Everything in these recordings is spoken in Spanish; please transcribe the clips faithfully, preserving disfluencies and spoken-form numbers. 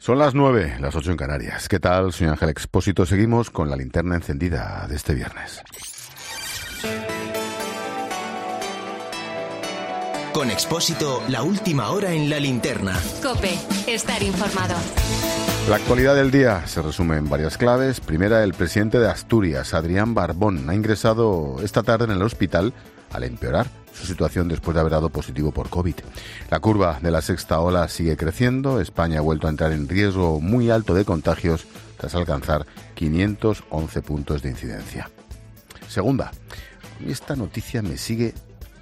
Son las nueve, las ocho en Canarias. ¿Qué tal? Soy Ángel Expósito. Seguimos con la linterna encendida de este viernes. Con Expósito, la última hora en la linterna. COPE, estar informado. La actualidad del día se resume en varias claves. Primera, el presidente de Asturias, Adrián Barbón, ha ingresado esta tarde en el hospital al empeorar su situación después de haber dado positivo por COVID. La curva de la sexta ola sigue creciendo. España ha vuelto a entrar en riesgo muy alto de contagios tras alcanzar quinientos once puntos de incidencia. Segunda, esta noticia me sigue,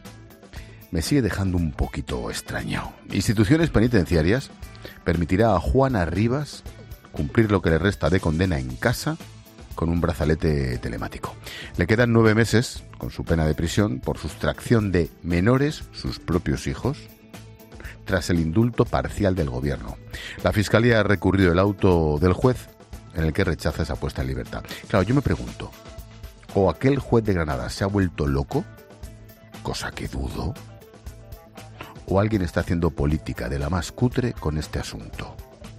me sigue dejando un poquito extraño. Instituciones penitenciarias permitirá a Juana Rivas cumplir lo que le resta de condena en casa con un brazalete telemático. Le quedan nueve meses con su pena de prisión por sustracción de menores, sus propios hijos, tras el indulto parcial del gobierno. La Fiscalía ha recurrido el auto del juez en el que rechaza esa puesta en libertad. Claro, yo me pregunto, ¿o aquel juez de Granada se ha vuelto loco? Cosa que dudo. ¿O alguien está haciendo política de la más cutre con este asunto?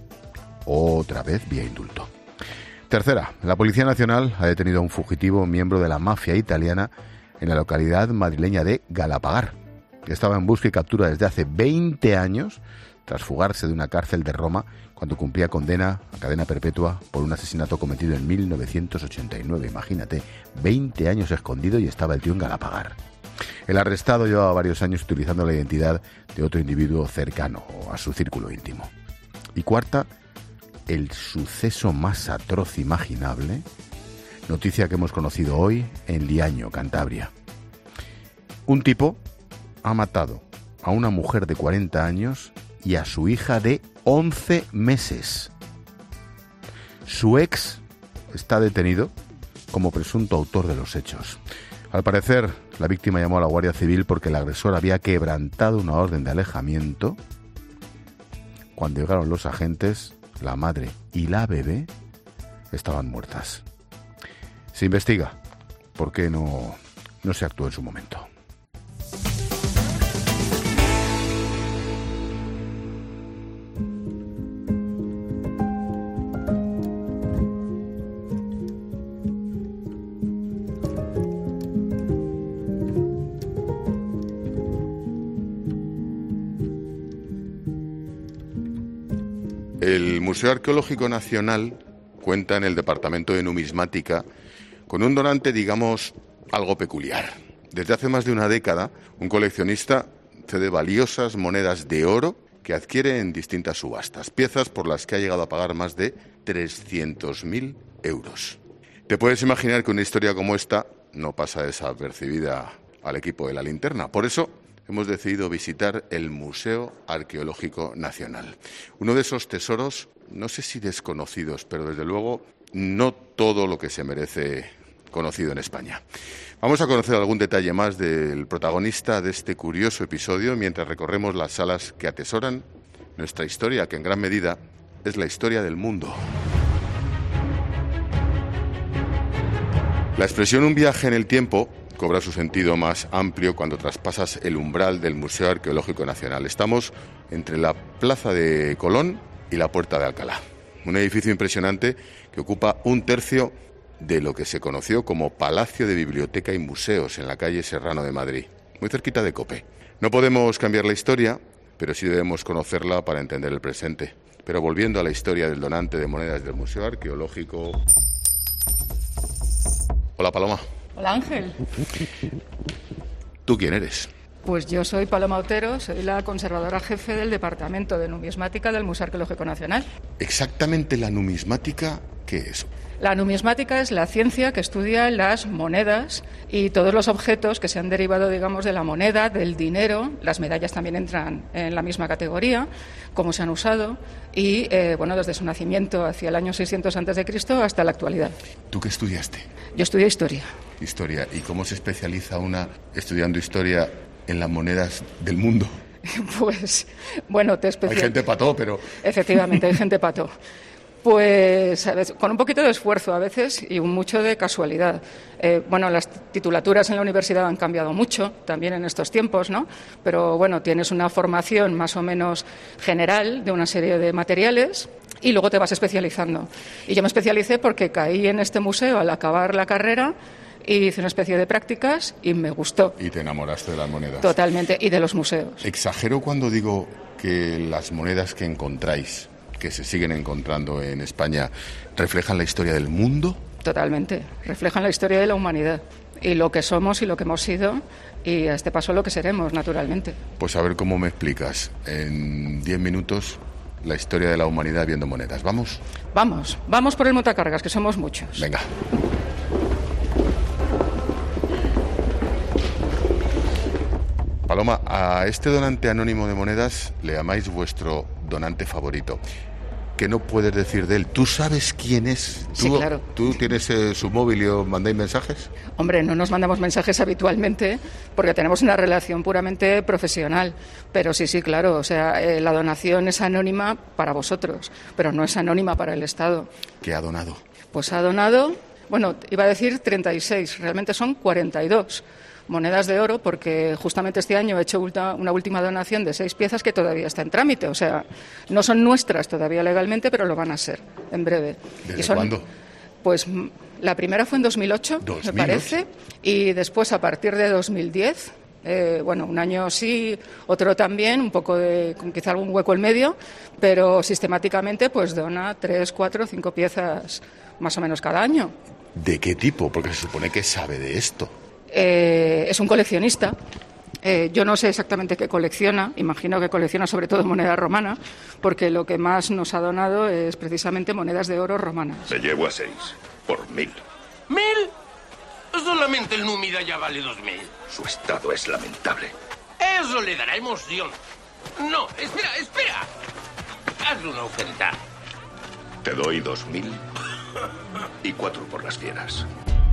Otra vez vía indulto. Tercera, la Policía Nacional ha detenido a un fugitivo miembro de la mafia italiana en la localidad madrileña de Galapagar. Estaba en busca y captura desde hace veinte años tras fugarse de una cárcel de Roma cuando cumplía condena a cadena perpetua por un asesinato cometido en mil novecientos ochenta y nueve. Imagínate, veinte años escondido y estaba el tío en Galapagar. El arrestado llevaba varios años utilizando la identidad de otro individuo cercano a su círculo íntimo. Y cuarta, el suceso más atroz imaginable, noticia que hemos conocido hoy en Liaño, Cantabria. Un tipo ha matado a una mujer de cuarenta años y a su hija de once meses. Su ex está detenido como presunto autor de los hechos. Al parecer, la víctima llamó a la Guardia Civil porque el agresor había quebrantado una orden de alejamiento. Cuando llegaron los agentes, la madre y la bebé estaban muertas. Se investiga por qué no, no se actuó en su momento. El Museo Arqueológico Nacional cuenta en el Departamento de Numismática con un donante, digamos, algo peculiar. Desde hace más de una década, un coleccionista cede valiosas monedas de oro que adquiere en distintas subastas, piezas por las que ha llegado a pagar más de trescientos mil euros. Te puedes imaginar que una historia como esta no pasa desapercibida al equipo de la linterna. Por eso hemos decidido visitar el Museo Arqueológico Nacional. Uno de esos tesoros, no sé si desconocidos, pero desde luego no todo lo que se merece conocido en España. Vamos a conocer algún detalle más del protagonista de este curioso episodio mientras recorremos las salas que atesoran nuestra historia, que en gran medida es la historia del mundo. La expresión un viaje en el tiempo cobra su sentido más amplio cuando traspasas el umbral del Museo Arqueológico Nacional. Estamos entre la Plaza de Colón y la Puerta de Alcalá. Un edificio impresionante que ocupa un tercio de lo que se conoció como Palacio de Biblioteca y Museos en la calle Serrano de Madrid, muy cerquita de COPE. No podemos cambiar la historia, pero sí debemos conocerla para entender el presente. Pero volviendo a la historia del donante de monedas del Museo Arqueológico... Hola, Paloma. Hola, Ángel. ¿Tú quién eres? Pues yo soy Paloma Otero, soy la conservadora jefe del Departamento de Numismática del Museo Arqueológico Nacional. Exactamente, la numismática, ¿qué es? La numismática es la ciencia que estudia las monedas y todos los objetos que se han derivado, digamos, de la moneda, del dinero. Las medallas también entran en la misma categoría, cómo se han usado y, eh, bueno, desde su nacimiento hacia el año seiscientos antes de Cristo hasta la actualidad. ¿Tú qué estudiaste? Yo estudié historia. Historia. ¿Y cómo se especializa una estudiando historia en las monedas del mundo? Pues, bueno, te especial... Hay gente pató, pero... Efectivamente, hay gente pató. Pues a veces, con un poquito de esfuerzo a veces y mucho de casualidad. Eh, bueno, las titulaturas en la universidad han cambiado mucho también en estos tiempos, ¿no? Pero bueno, tienes una formación más o menos general de una serie de materiales y luego te vas especializando. Y yo me especialicé porque caí en este museo al acabar la carrera y hice una especie de prácticas y me gustó. Y te enamoraste de las monedas. Totalmente, y de los museos. Exagero cuando digo que las monedas que encontráis, que se siguen encontrando en España, reflejan la historia del mundo. Totalmente, reflejan la historia de la humanidad y lo que somos y lo que hemos sido y a este paso lo que seremos, naturalmente. Pues a ver cómo me explicas en diez minutos la historia de la humanidad viendo monedas. ¿Vamos? Vamos, vamos por el montacargas, que somos muchos. Venga. Paloma, a este donante anónimo de monedas le llamáis vuestro donante favorito. ¿Qué no puedes decir de él? ¿Tú sabes quién es? ¿Tú, sí, claro. ¿Tú tienes eh, su móvil y os mandáis mensajes? Hombre, no nos mandamos mensajes habitualmente porque tenemos una relación puramente profesional. Pero sí, sí, claro. O sea, eh, la donación es anónima para vosotros, pero no es anónima para el Estado. ¿Qué ha donado? Pues ha donado, bueno, iba a decir treinta y seis, realmente son cuarenta y dos. Monedas de oro, porque justamente este año he hecho una última donación de seis piezas que todavía está en trámite. O sea, no son nuestras todavía legalmente, pero lo van a ser en breve. ¿Desde y son, cuándo? Pues la primera fue en dos mil ocho, ¿dos mil ocho? Me parece, y después a partir de dos mil diez, eh, bueno, un año sí, otro también, un poco de, con quizá algún hueco en medio, pero sistemáticamente pues dona tres, cuatro, cinco piezas más o menos cada año. ¿De qué tipo? Porque se supone que sabe de esto. Eh, es un coleccionista. Eh, yo no sé exactamente qué colecciona, imagino que colecciona sobre todo moneda romana, porque lo que más nos ha donado es precisamente monedas de oro romanas. Se llevo a seis, por mil. ¿Mil? Solamente el Númida ya vale dos mil. Su estado es lamentable. Eso le dará emoción. No, espera, espera. Hazle una oferta. Te doy dos mil y cuatro por las fieras.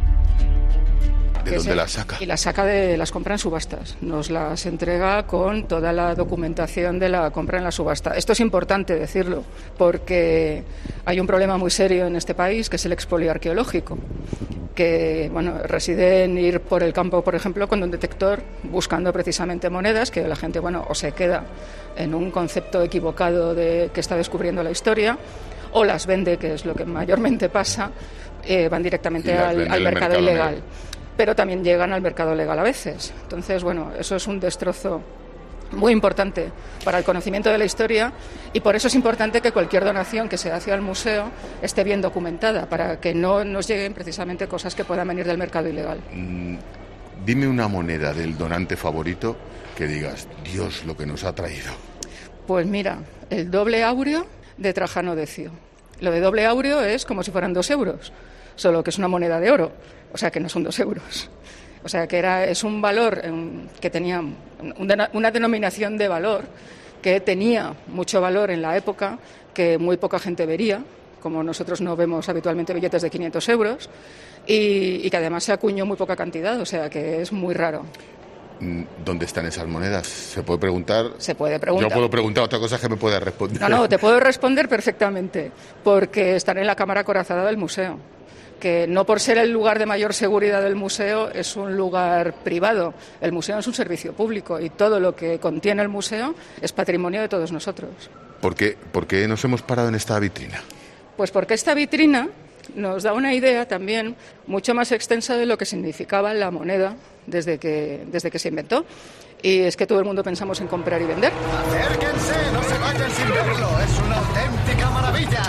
¿De dónde las saca? Y las saca de las compra en subastas. Nos las entrega con toda la documentación de la compra en la subasta. Esto es importante decirlo, porque hay un problema muy serio en este país, que es el expolio arqueológico, que bueno, reside en ir por el campo, por ejemplo, con un detector buscando precisamente monedas, que la gente bueno o se queda en un concepto equivocado de que está descubriendo la historia, o las vende, que es lo que mayormente pasa, eh, van directamente al, al mercado, mercado ilegal. Negro. Pero también llegan al mercado legal a veces. Entonces, bueno, eso es un destrozo muy importante para el conocimiento de la historia y por eso es importante que cualquier donación que se hace al museo esté bien documentada, para que no nos lleguen precisamente cosas que puedan venir del mercado ilegal. Mm, dime una moneda del donante favorito que digas, Dios, lo que nos ha traído. Pues mira, el doble áureo de Trajano Decio. Lo de doble áureo es como si fueran dos euros, solo que es una moneda de oro. O sea, que no son dos euros. O sea, que era, es un valor um, que tenía una, una denominación de valor que tenía mucho valor en la época, que muy poca gente vería, como nosotros no vemos habitualmente billetes de quinientos euros, y, y que además se acuñó muy poca cantidad, o sea, que es muy raro. ¿Dónde están esas monedas? ¿Se puede preguntar? Se puede preguntar. Yo puedo preguntar otra cosa que me pueda responder. No, no, te puedo responder perfectamente, porque están en la cámara acorazada del museo, que no por ser el lugar de mayor seguridad del museo es un lugar privado. El museo es un servicio público y todo lo que contiene el museo es patrimonio de todos nosotros. ¿Por qué, por qué nos hemos parado en esta vitrina? Pues porque esta vitrina nos da una idea también mucho más extensa de lo que significaba la moneda desde que, desde que se inventó. Y es que todo el mundo pensamos en comprar y vender. Acérquense, no se vayan sin verlo, es una auténtica maravilla.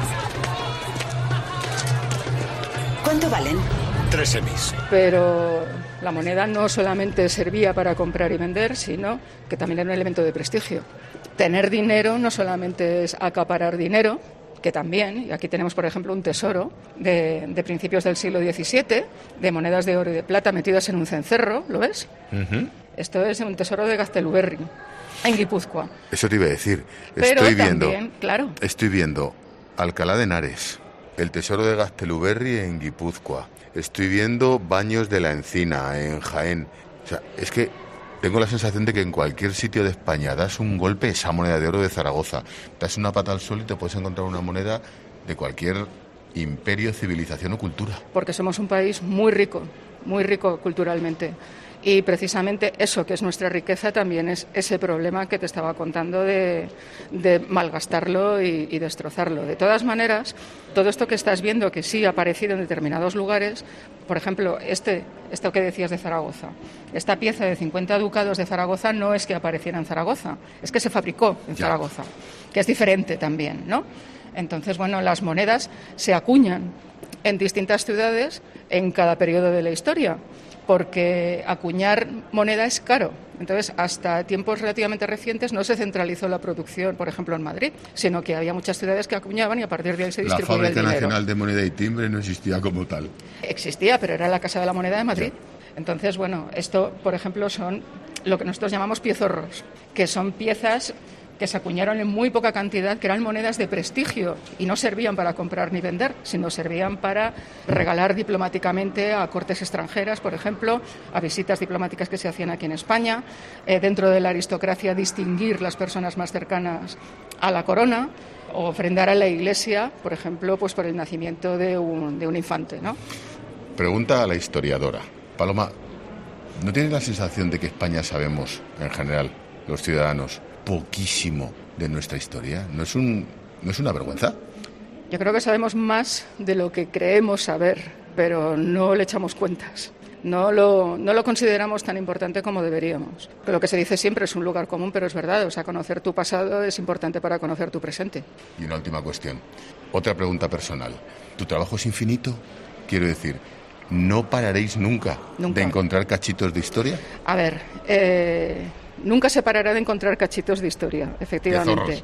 ¿Cuánto valen? Tres semis. Pero la moneda no solamente servía para comprar y vender, sino que también era un elemento de prestigio. Tener dinero no solamente es acaparar dinero, que también, y aquí tenemos, por ejemplo, un tesoro de, de principios del siglo diecisiete, de monedas de oro y de plata metidas en un cencerro, ¿lo ves? Uh-huh. Esto es un tesoro de Gazteluberri, en Guipúzcoa. Eso te iba a decir. Pero estoy también, viendo, claro. Estoy viendo Alcalá de Henares, el tesoro de Gazteluberri en Guipúzcoa. Estoy viendo Baños de la Encina en Jaén. O sea, es que tengo la sensación de que en cualquier sitio de España das un golpe, esa moneda de oro de Zaragoza, das una pata al suelo y te puedes encontrar una moneda de cualquier imperio, civilización o cultura. Porque somos un país muy rico, muy rico culturalmente. Y precisamente eso, que es nuestra riqueza, también es ese problema que te estaba contando de, de malgastarlo y, y destrozarlo. De todas maneras, todo esto que estás viendo, que sí ha aparecido en determinados lugares, por ejemplo, este, esto que decías de Zaragoza, esta pieza de cincuenta ducados de Zaragoza no es que apareciera en Zaragoza, es que se fabricó en ya. Zaragoza, que es diferente también, ¿no? Entonces, bueno, las monedas se acuñan en distintas ciudades en cada periodo de la historia, porque acuñar moneda es caro. Entonces, hasta tiempos relativamente recientes no se centralizó la producción, por ejemplo, en Madrid, sino que había muchas ciudades que acuñaban y a partir de ahí se distribuía el dinero. La Fábrica Nacional de Moneda y Timbre no existía como tal. Existía, pero era la Casa de la Moneda de Madrid. Sí. Entonces, bueno, esto, por ejemplo, son lo que nosotros llamamos piezorros, que son piezas que se acuñaron en muy poca cantidad, que eran monedas de prestigio y no servían para comprar ni vender, sino servían para regalar diplomáticamente a cortes extranjeras, por ejemplo, a visitas diplomáticas que se hacían aquí en España, eh, dentro de la aristocracia distinguir las personas más cercanas a la corona o ofrendar a la Iglesia, por ejemplo, pues por el nacimiento de un, de un infante, ¿no? Pregunta a la historiadora. Paloma, ¿no tienes la sensación de que España sabemos, en general, los ciudadanos, poquísimo de nuestra historia? ¿No es un, no es una vergüenza? Yo creo que sabemos más de lo que creemos saber, pero no le echamos cuentas. No lo, no lo consideramos tan importante como deberíamos. Lo que se dice siempre es un lugar común, pero es verdad. O sea, conocer tu pasado es importante para conocer tu presente. Y una última cuestión. Otra pregunta personal. ¿Tu trabajo es infinito? Quiero decir, ¿no pararéis nunca, nunca. de encontrar cachitos de historia? A ver, eh... nunca se parará de encontrar cachitos de historia, efectivamente.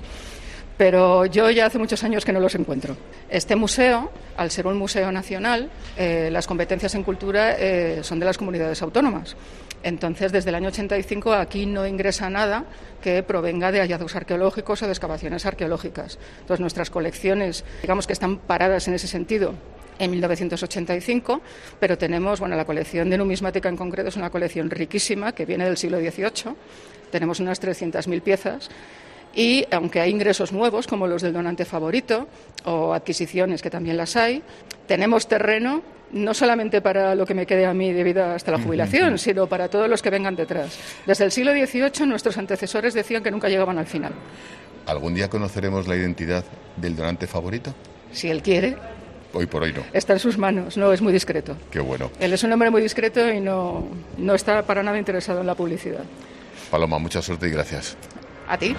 Pero yo ya hace muchos años que no los encuentro. Este museo, al ser un museo nacional, eh, las competencias en cultura eh, son de las comunidades autónomas. Entonces, desde el año ochenta y cinco aquí no ingresa nada que provenga de hallazgos arqueológicos o de excavaciones arqueológicas. Entonces, nuestras colecciones, digamos que están paradas en ese sentido en mil novecientos ochenta y cinco, pero tenemos, bueno, la colección de numismática en concreto es una colección riquísima que viene del siglo dieciocho. Tenemos unas trescientas mil piezas. Y aunque hay ingresos nuevos, como los del donante favorito, o adquisiciones, que también las hay, tenemos terreno no solamente para lo que me quede a mí de vida hasta la jubilación, sino para todos los que vengan detrás. Desde el siglo dieciocho nuestros antecesores decían que nunca llegaban al final. ¿Algún día conoceremos la identidad del donante favorito? Si él quiere. Hoy por hoy no. Está en sus manos, no, es muy discreto. Qué bueno. Él es un hombre muy discreto y no, no está para nada interesado en la publicidad. Paloma, mucha suerte y gracias. A ti.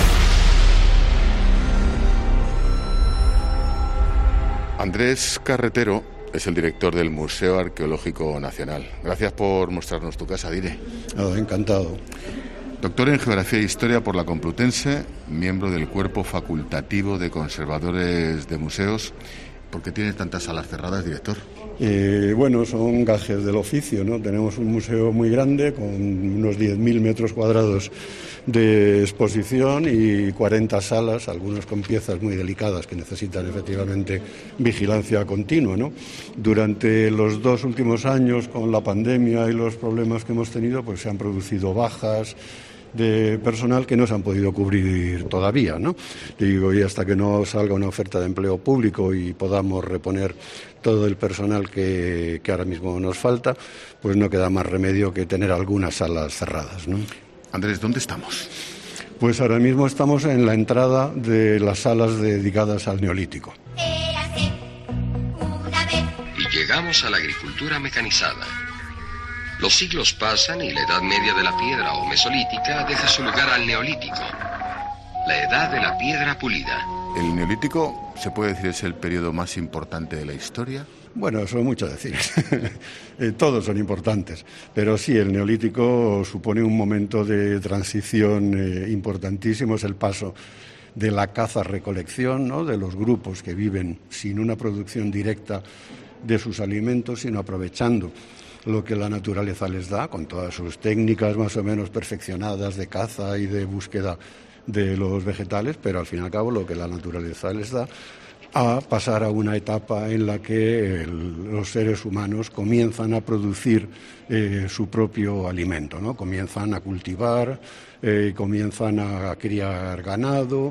Andrés Carretero es el director del Museo Arqueológico Nacional. Gracias por mostrarnos tu casa, Dire. Oh, encantado. Doctor en Geografía e Historia por la Complutense, miembro del Cuerpo Facultativo de Conservadores de Museos. ¿Por qué tiene tantas salas cerradas, director? Eh, bueno, son gajes del oficio, ¿no? Tenemos un museo muy grande con unos diez mil metros cuadrados de exposición y cuarenta salas, algunas con piezas muy delicadas que necesitan efectivamente vigilancia continua, ¿no? Durante los dos últimos años, con la pandemia y los problemas que hemos tenido, pues se han producido bajas de personal que no se han podido cubrir todavía, ¿no? Digo, y hasta que no salga una oferta de empleo público y podamos reponer todo el personal que, que ahora mismo nos falta, pues no queda más remedio que tener algunas salas cerradas, ¿no? Andrés, ¿dónde estamos? Pues ahora mismo estamos en la entrada de las salas dedicadas al Neolítico. Y llegamos a la agricultura mecanizada. Los siglos pasan y la edad media de la piedra o mesolítica deja su lugar al neolítico, la edad de la piedra pulida. ¿El neolítico, se puede decir, es el periodo más importante de la historia? Bueno, eso es mucho decir. eh, todos son importantes, pero sí, el neolítico supone un momento de transición eh, importantísimo, es el paso de la caza-recolección, ¿no?, de los grupos que viven sin una producción directa de sus alimentos, sino aprovechando lo que la naturaleza les da, con todas sus técnicas más o menos perfeccionadas de caza y de búsqueda de los vegetales, pero al fin y al cabo lo que la naturaleza les da, a pasar a una etapa en la que el, los seres humanos comienzan a producir eh, su propio alimento, ¿no? Comienzan a cultivar, eh, comienzan a criar ganado,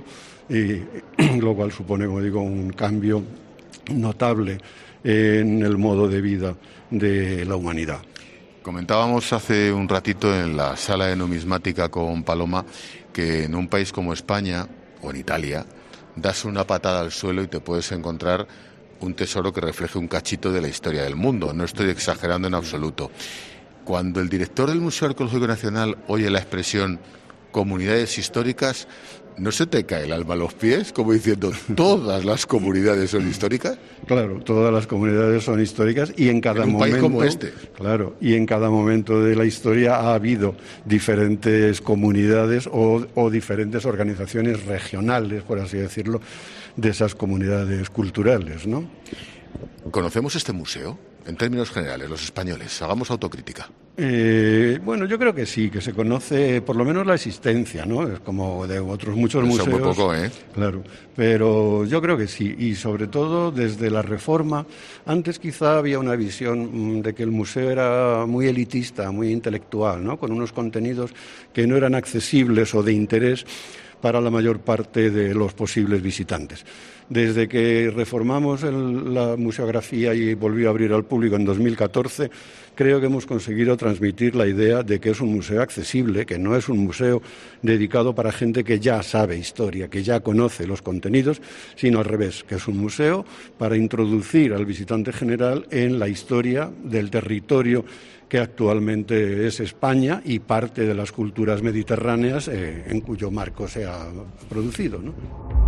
y, lo cual supone, como digo, un cambio notable en el modo de vida de la humanidad. Comentábamos hace un ratito en la sala de numismática con Paloma que en un país como España o en Italia das una patada al suelo y te puedes encontrar un tesoro que refleje un cachito de la historia del mundo. No estoy exagerando en absoluto. Cuando el director del Museo Arqueológico Nacional oye la expresión comunidades históricas, ¿no se te cae el alma a los pies? Como diciendo, ¿todas las comunidades son históricas? Claro, todas las comunidades son históricas y en cada en un momento... país como este. Claro, y en cada momento de la historia ha habido diferentes comunidades o, o diferentes organizaciones regionales, por así decirlo, de esas comunidades culturales, ¿no? ¿Conocemos este museo? En términos generales, los españoles, hagamos autocrítica. Eh, bueno, yo creo que sí, que se conoce por lo menos la existencia, ¿no? Es como de otros muchos Eso museos. Muy poco, ¿eh? Claro, pero yo creo que sí, y sobre todo desde la Reforma. Antes quizá había una visión de que el museo era muy elitista, muy intelectual, ¿no? Con unos contenidos que no eran accesibles o de interés para la mayor parte de los posibles visitantes. Desde que reformamos el, la museografía y volvió a abrir al público en dos mil catorce, creo que hemos conseguido transmitir la idea de que es un museo accesible, que no es un museo dedicado para gente que ya sabe historia, que ya conoce los contenidos, sino al revés, que es un museo para introducir al visitante general en la historia del territorio que actualmente es España y parte de las culturas mediterráneas eh, en cuyo marco se ha producido, ¿no?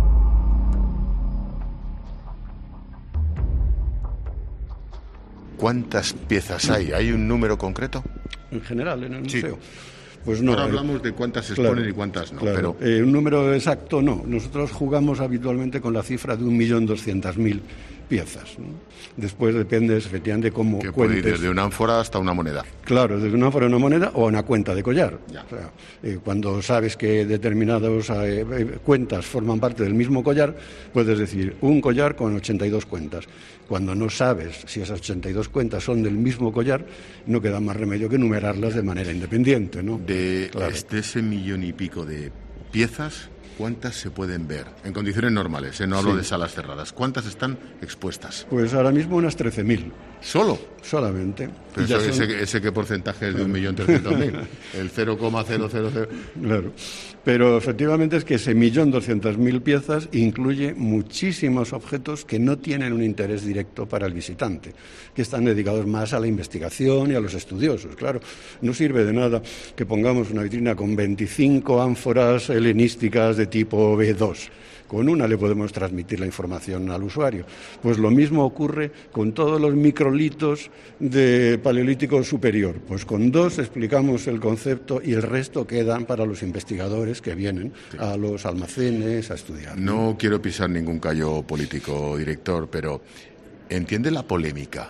¿Cuántas piezas hay? ¿Hay un número concreto? En general, en el Sí. museo. Pues no. Ahora hablamos eh, de cuántas se exponen claro, y cuántas no. Claro. Pero... Eh, un número exacto no. Nosotros jugamos habitualmente con la cifra de un millón doscientas mil piezas, ¿no? Después depende efectivamente de cómo que puede ir cuentes. desde una ánfora hasta una moneda. Claro, desde una ánfora a una moneda o a una cuenta de collar. Ya. O sea, eh, cuando sabes que determinadas eh, eh, cuentas forman parte del mismo collar, puedes decir un collar con ochenta y dos cuentas. Cuando no sabes si esas ochenta y dos cuentas son del mismo collar, no queda más remedio que numerarlas de manera independiente, ¿no? De Claro. este, ese millón y pico de piezas, ¿cuántas se pueden ver? En condiciones normales, ¿eh? No hablo Sí. de salas cerradas. ¿Cuántas están expuestas? Pues ahora mismo unas trece mil. ¿Solo? Solamente. Pero Y ya eso, son- ese, ese qué porcentaje es de un millón trescientos mil. El cero coma cero cero cero. Claro. Pero efectivamente es que ese millón doscientas mil piezas incluye muchísimos objetos que no tienen un interés directo para el visitante, que están dedicados más a la investigación y a los estudiosos. Claro, no sirve de nada que pongamos una vitrina con veinticinco ánforas helenísticas de tipo B dos. Con una le podemos transmitir la información al usuario. Pues lo mismo ocurre con todos los microlitos de Paleolítico superior. Pues con dos explicamos el concepto y el resto quedan para los investigadores que vienen sí. a los almacenes a estudiar. No quiero pisar ningún callo político, director, pero ¿entiende la polémica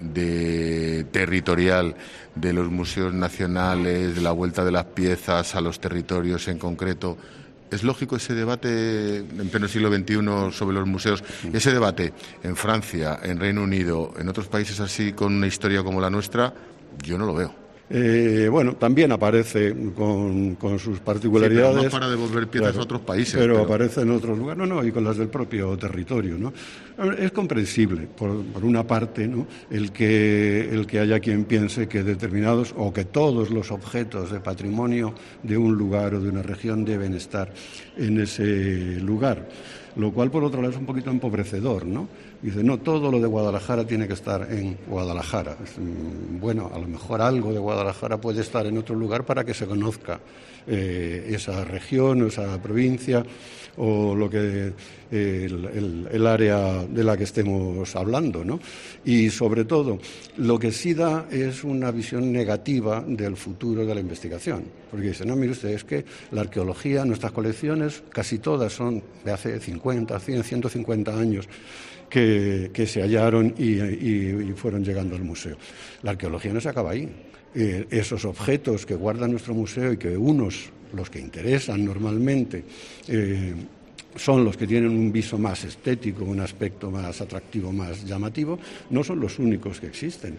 de territorial de los museos nacionales, de la vuelta de las piezas a los territorios en concreto? ¿Es lógico ese debate en pleno siglo veintiuno sobre los museos? Ese debate en Francia, en Reino Unido, en otros países así con una historia como la nuestra, yo no lo veo. Eh, bueno, también aparece con, con sus particularidades. Sí, pero no para devolver piezas claro, a otros países. Pero, pero aparece en otros lugares, no, no, y con las del propio territorio, ¿no? Es comprensible, por, por una parte, ¿no? El que, el que haya quien piense que determinados o que todos los objetos de patrimonio de un lugar o de una región deben estar en ese lugar. Lo cual, por otro lado, es un poquito empobrecedor, ¿no? Dice, no, todo lo de Guadalajara tiene que estar en Guadalajara. Bueno, a lo mejor algo de Guadalajara puede estar en otro lugar para que se conozca eh, esa región o esa provincia o lo que eh, el, el, el área de la que estemos hablando, ¿no? Y, sobre todo, lo que sí da es una visión negativa del futuro de la investigación. Porque dice, no, mire usted, es que la arqueología, nuestras colecciones, casi todas son de hace cincuenta, cien, ciento cincuenta años que, que se hallaron y, y, y fueron llegando al museo. La arqueología no se acaba ahí. Eh, esos objetos que guarda nuestro museo y que unos, los que interesan normalmente, eh, son los que tienen un viso más estético, un aspecto más atractivo, más llamativo, no son los únicos que existen.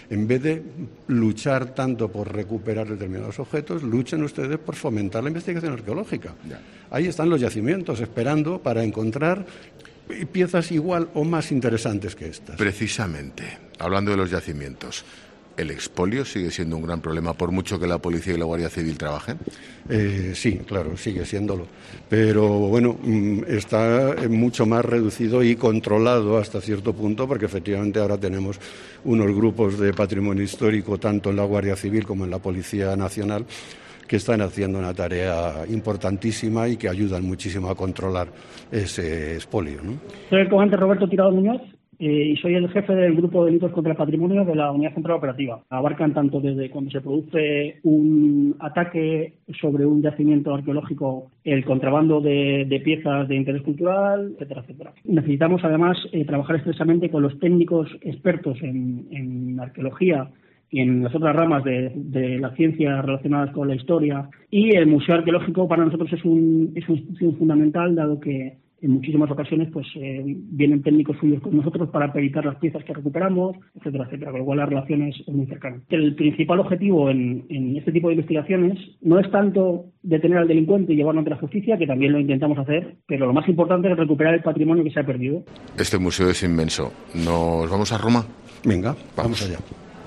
En vez de luchar tanto por recuperar determinados objetos, luchen ustedes por fomentar la investigación arqueológica. Ya. Ahí están los yacimientos esperando para encontrar piezas igual o más interesantes que estas. Precisamente, hablando de los yacimientos, ¿el expolio sigue siendo un gran problema por mucho que la policía y la Guardia Civil trabajen? Eh, sí, claro, sigue siéndolo. Pero bueno, está mucho más reducido y controlado hasta cierto punto, porque efectivamente ahora tenemos unos grupos de patrimonio histórico, tanto en la Guardia Civil como en la Policía Nacional, que están haciendo una tarea importantísima y que ayudan muchísimo a controlar ese expolio, ¿no? Soy el comandante Roberto Tirado Muñoz eh, y soy el jefe del Grupo de Delitos contra el Patrimonio de la Unidad Central Operativa. Abarcan tanto desde cuando se produce un ataque sobre un yacimiento arqueológico, el contrabando de, de piezas de interés cultural, etcétera, etcétera. Necesitamos además eh, trabajar estrechamente con los técnicos expertos en, en arqueología y en las otras ramas de, de la ciencia relacionadas con la historia. Y el Museo Arqueológico para nosotros es, un, es una institución fundamental, dado que en muchísimas ocasiones pues eh, vienen técnicos suyos con nosotros para peritar las piezas que recuperamos, etcétera, etcétera, con lo cual la relación es muy cercana. El principal objetivo en, en este tipo de investigaciones no es tanto detener al delincuente y llevarlo ante la justicia, que también lo intentamos hacer, pero lo más importante es recuperar el patrimonio que se ha perdido. Este museo es inmenso. ¿Nos vamos a Roma? Venga, vamos, vamos allá.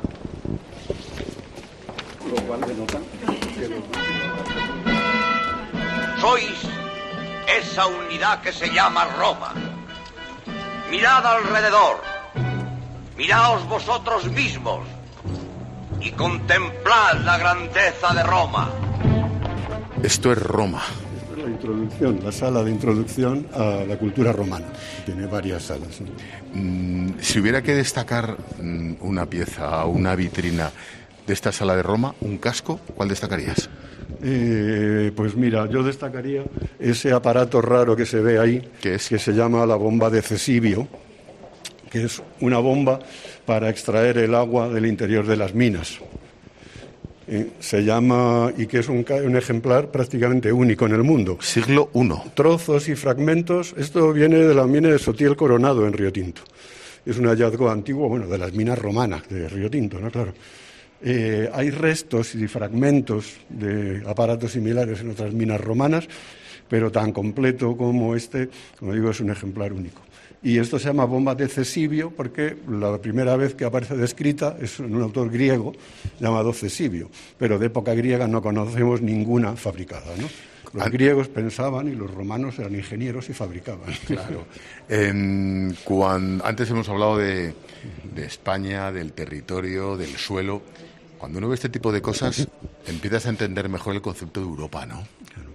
Sois esa unidad que se llama Roma. Mirad alrededor, miraos vosotros mismos y contemplad la grandeza de Roma. Esto es Roma. Esta es la introducción, la sala de introducción a la cultura romana. Tiene varias salas, ¿no? Mm, si hubiera que destacar mm, una pieza, una vitrina de esta sala de Roma, un casco, ¿cuál destacarías? Eh, pues mira, yo destacaría ese aparato raro que se ve ahí, ¿Qué es? Que se llama la bomba de Cesibio, que es una bomba para extraer el agua del interior de las minas. Eh, se llama, y que es un, un ejemplar prácticamente único en el mundo. Siglo primero. Trozos y fragmentos. Esto viene de la mina de Sotiel Coronado en Río Tinto. Es un hallazgo antiguo, bueno, de las minas romanas de Río Tinto, ¿no? Claro. Eh, hay restos y fragmentos de aparatos similares en otras minas romanas, pero tan completo como este, como digo, es un ejemplar único. Y esto se llama bomba de Cesibio porque la primera vez que aparece descrita es un autor griego llamado Cesibio, pero de época griega no conocemos ninguna fabricada, ¿no? Los griegos pensaban y los romanos eran ingenieros y fabricaban. Claro. Eh, cuando, antes hemos hablado de, de España, del territorio, del suelo. Cuando uno ve este tipo de cosas, empiezas a entender mejor el concepto de Europa, ¿no? Claro.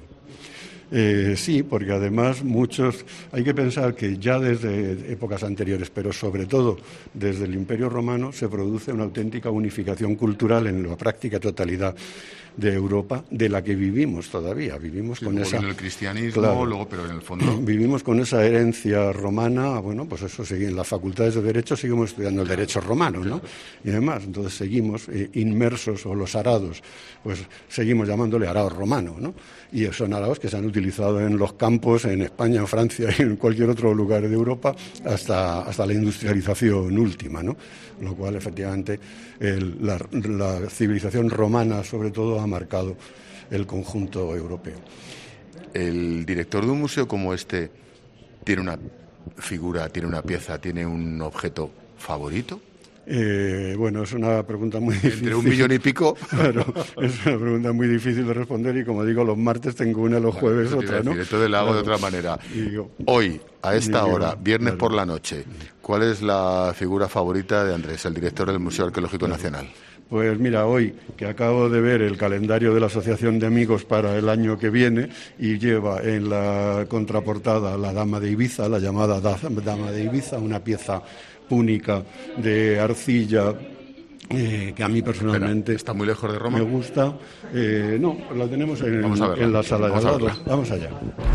Eh, sí, porque además muchos, hay que pensar que ya desde épocas anteriores, pero sobre todo desde el Imperio Romano, se produce una auténtica unificación cultural en la práctica totalidad de Europa, de la que vivimos todavía. Vivimos sí, con esa, en el cristianismo, claro, luego, pero en el fondo vivimos con esa herencia romana. Bueno, pues eso, en las facultades de Derecho seguimos estudiando el derecho romano, ¿no? Y demás. Entonces seguimos eh, inmersos, o los arados, pues seguimos llamándole arao romano, ¿no? Y son araos que se han utilizado en los campos, en España, en Francia y en cualquier otro lugar de Europa, hasta, hasta la industrialización última, ¿no? Lo cual, efectivamente, el, la, la civilización romana, sobre todo, ha marcado el conjunto europeo. El director de un museo como este tiene una figura, tiene una pieza, tiene un objeto favorito. Eh, bueno, es una pregunta muy difícil. Entre un millón y pico. Claro, es una pregunta muy difícil de responder y, como digo, los martes tengo una, los jueves claro, otra, ¿no? Entonces la hago claro. de otra manera. Digo, hoy, a esta digo, hora, viernes claro. por la noche, ¿cuál es la figura favorita de Andrés, el director del Museo Arqueológico claro. Nacional? Pues mira, hoy que acabo de ver el calendario de la Asociación de Amigos para el año que viene y lleva en la contraportada la Dama de Ibiza, la llamada Dama de Ibiza, una pieza púnica de arcilla eh, que a mí personalmente... ¿Está muy lejos de Roma? Me gusta. Eh, no, la tenemos en, en la sala de al lado. Vamos allá.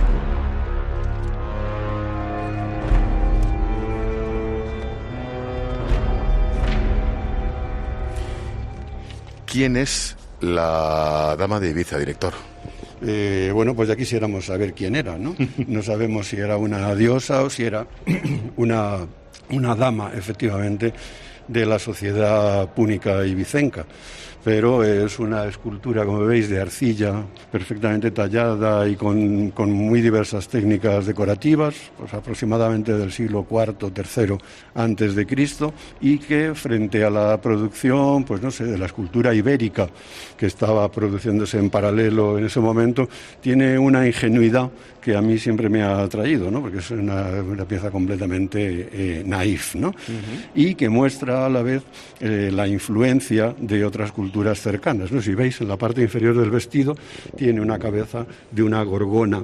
¿Quién es la Dama de Ibiza, director? Eh, bueno, pues ya quisiéramos saber quién era, ¿no? No sabemos si era una diosa o si era una, una dama, efectivamente, de la sociedad púnica y vicenca. Pero es una escultura, como veis, de arcilla, perfectamente tallada y con, con muy diversas técnicas decorativas, pues aproximadamente del siglo cuarto, tercero antes de Cristo, y que frente a la producción, pues no sé, de la escultura ibérica que estaba produciéndose en paralelo en ese momento, tiene una ingenuidad que a mí siempre me ha atraído, ¿no? Porque es una, una pieza completamente eh, naif, ¿no? Uh-huh. Y que muestra a la vez eh, la influencia de otras culturas cercanas, ¿no? Si veis, en la parte inferior del vestido tiene una cabeza de una gorgona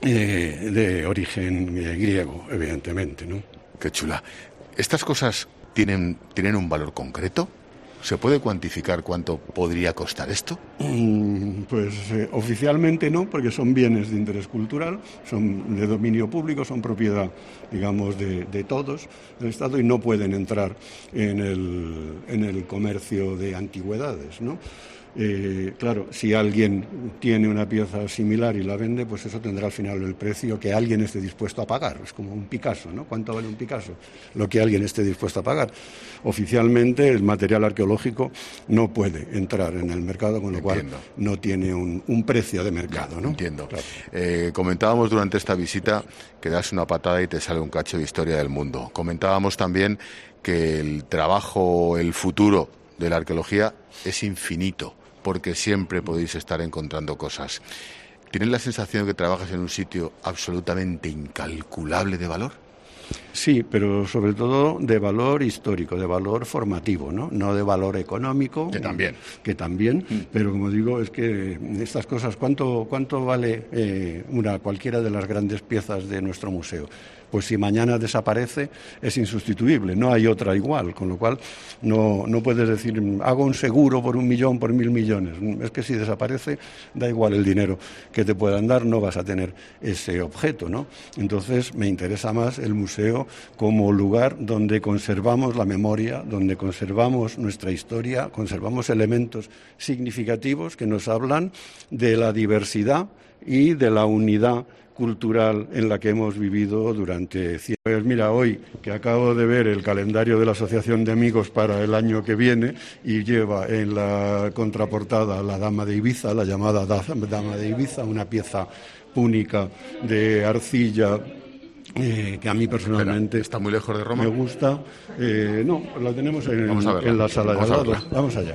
eh, de origen eh, griego, evidentemente, ¿no? Qué chula. ¿Estas cosas tienen, tienen un valor concreto? ¿Se puede cuantificar cuánto podría costar esto? Mm, pues eh, oficialmente no, porque son bienes de interés cultural, son de dominio público, son propiedad, digamos, de, de todos del Estado y no pueden entrar en el, en el comercio de antigüedades, ¿no? Eh, claro, si alguien tiene una pieza similar y la vende, pues eso tendrá al final el precio que alguien esté dispuesto a pagar. Es como un Picasso, ¿no? ¿Cuánto vale un Picasso? Lo que alguien esté dispuesto a pagar. Oficialmente el material arqueológico no puede entrar en el mercado, con lo Entiendo. cual no tiene un, un precio de mercado, ¿no? Entiendo. Claro. Eh, comentábamos durante esta visita que das una patada y te sale un cacho de historia del mundo. Comentábamos también que el trabajo, el futuro de la arqueología es infinito, porque siempre podéis estar encontrando cosas. ¿Tienes la sensación de que trabajas en un sitio absolutamente incalculable de valor? Sí, pero sobre todo de valor histórico, de valor formativo, ¿no? No de valor económico. Que también. Que también, mm. pero como digo, es que estas cosas, ¿cuánto, cuánto vale eh, una cualquiera de las grandes piezas de nuestro museo? Pues si mañana desaparece es insustituible, no hay otra igual, con lo cual no, no puedes decir hago un seguro por un millón, por mil millones. Es que si desaparece da igual el dinero que te puedan dar, no vas a tener ese objeto, ¿no? Entonces me interesa más el museo como lugar donde conservamos la memoria, donde conservamos nuestra historia, conservamos elementos significativos que nos hablan de la diversidad y de la unidad cultural en la que hemos vivido durante cien años. Pues mira, hoy que acabo de ver el calendario de la Asociación de Amigos para el año que viene y lleva en la contraportada la Dama de Ibiza, la llamada Dama de Ibiza, una pieza púnica de arcilla eh, que a mí personalmente ¿Está muy lejos de Roma? Me gusta. Eh, no, la tenemos en, en la sala de al lado. Vamos allá.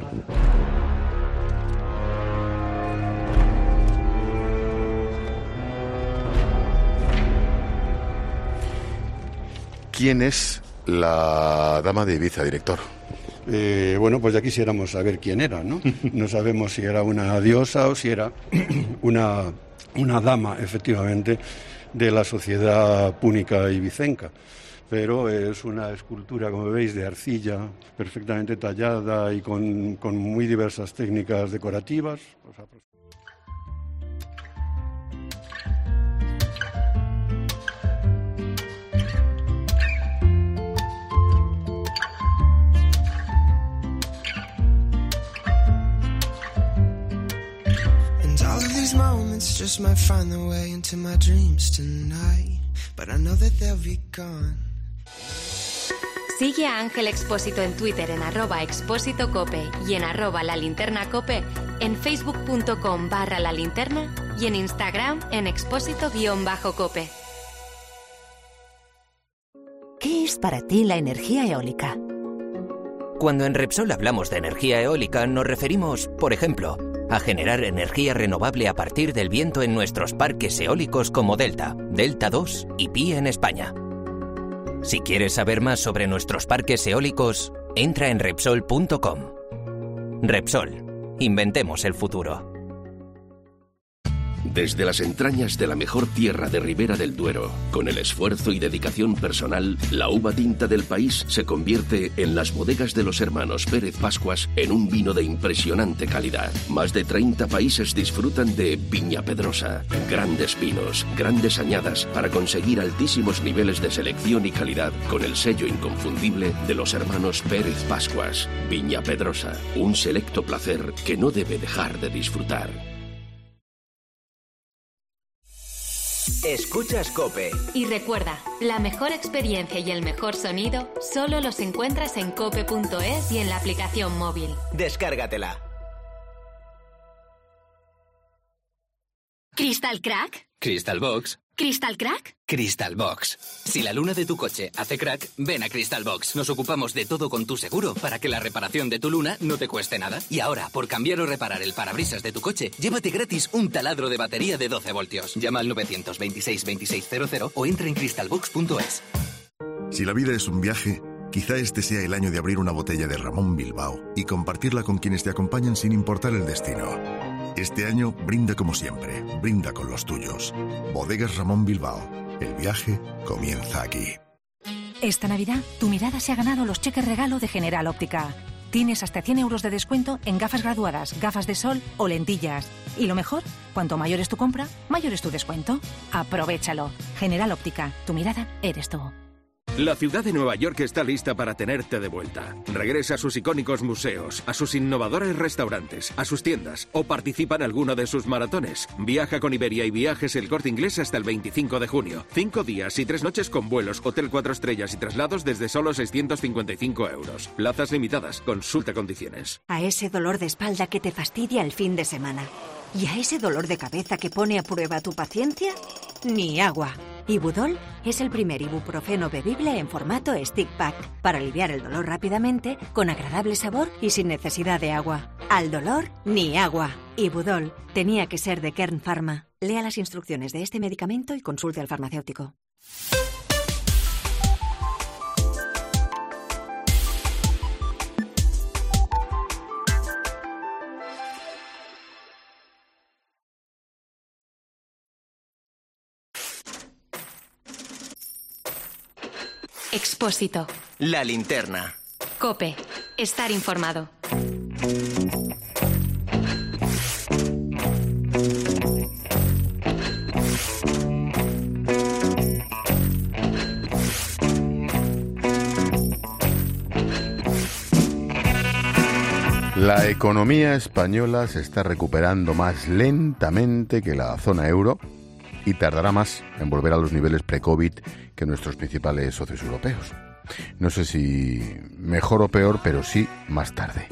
¿Quién es la Dama de Ibiza, director? Eh, bueno, pues ya quisiéramos saber quién era, ¿no? No sabemos si era una diosa o si era una, una dama, efectivamente, de la sociedad púnica y vicenca. Pero es una escultura, como veis, de arcilla, perfectamente tallada y con, con muy diversas técnicas decorativas. Pues, moments just might find their way into my dreams tonight, but I know that they'll be gone. Sigue a Ángel Expósito en Twitter en arroba expósito cope y en arroba la linterna cope, en facebook.com barra la linterna y en Instagram en expósito guión bajo cope. ¿Qué es para ti la energía eólica? Cuando en Repsol hablamos de energía eólica nos referimos, por ejemplo, a generar energía renovable a partir del viento en nuestros parques eólicos como Delta, Delta dos y Pi en España. Si quieres saber más sobre nuestros parques eólicos, entra en Repsol punto com. Repsol, inventemos el futuro. Desde las entrañas de la mejor tierra de Ribera del Duero, con el esfuerzo y dedicación personal, la uva tinta del país se convierte en las bodegas de los hermanos Pérez Pascuas en un vino de impresionante calidad. Más de treinta países disfrutan de Viña Pedrosa. Grandes vinos, grandes añadas para conseguir altísimos niveles de selección y calidad con el sello inconfundible de los hermanos Pérez Pascuas. Viña Pedrosa, un selecto placer que no debe dejar de disfrutar. Escuchas COPE. Y recuerda, la mejor experiencia y el mejor sonido solo los encuentras en cope punto es y en la aplicación móvil. Descárgatela. ¿Crystal Crack? Crystal Box. ¿Crystal Crack? Crystal Box. Si la luna de tu coche hace crack, ven a Crystal Box. Nos ocupamos de todo con tu seguro para que la reparación de tu luna no te cueste nada. Y ahora, por cambiar o reparar el parabrisas de tu coche, llévate gratis un taladro de batería de doce voltios. Llama al nueve dos seis, veintiséis cero cero o entra en crystal box punto es. Si la vida es un viaje, quizá este sea el año de abrir una botella de Ramón Bilbao y compartirla con quienes te acompañan sin importar el destino. Este año, brinda como siempre, brinda con los tuyos. Bodegas Ramón Bilbao. El viaje comienza aquí. Esta Navidad, tu mirada se ha ganado los cheques regalo de General Óptica. Tienes hasta cien euros de descuento en gafas graduadas, gafas de sol o lentillas. Y lo mejor, cuanto mayor es tu compra, mayor es tu descuento. Aprovéchalo. General Óptica, tu mirada eres tú. La ciudad de Nueva York está lista para tenerte de vuelta. Regresa a sus icónicos museos, a sus innovadores restaurantes, a sus tiendas o participa en alguno de sus maratones. Viaja con Iberia y Viajes El Corte Inglés hasta el veinticinco de junio. Cinco días y tres noches con vuelos, hotel cuatro estrellas y traslados desde solo seiscientos cincuenta y cinco euros. Plazas limitadas. Consulta condiciones. A ese dolor de espalda que te fastidia el fin de semana. ¿Y a ese dolor de cabeza que pone a prueba tu paciencia? Ni agua. Ibudol es el primer ibuprofeno bebible en formato stick pack para aliviar el dolor rápidamente, con agradable sabor y sin necesidad de agua. Al dolor, ni agua. Ibudol tenía que ser de Kern Pharma. Lea las instrucciones de este medicamento y consulte al farmacéutico. Expósito. La linterna. COPE. Estar informado. La economía española se está recuperando más lentamente que la zona euro y tardará más en volver a los niveles pre-COVID que nuestros principales socios europeos. No sé si mejor o peor, pero sí más tarde.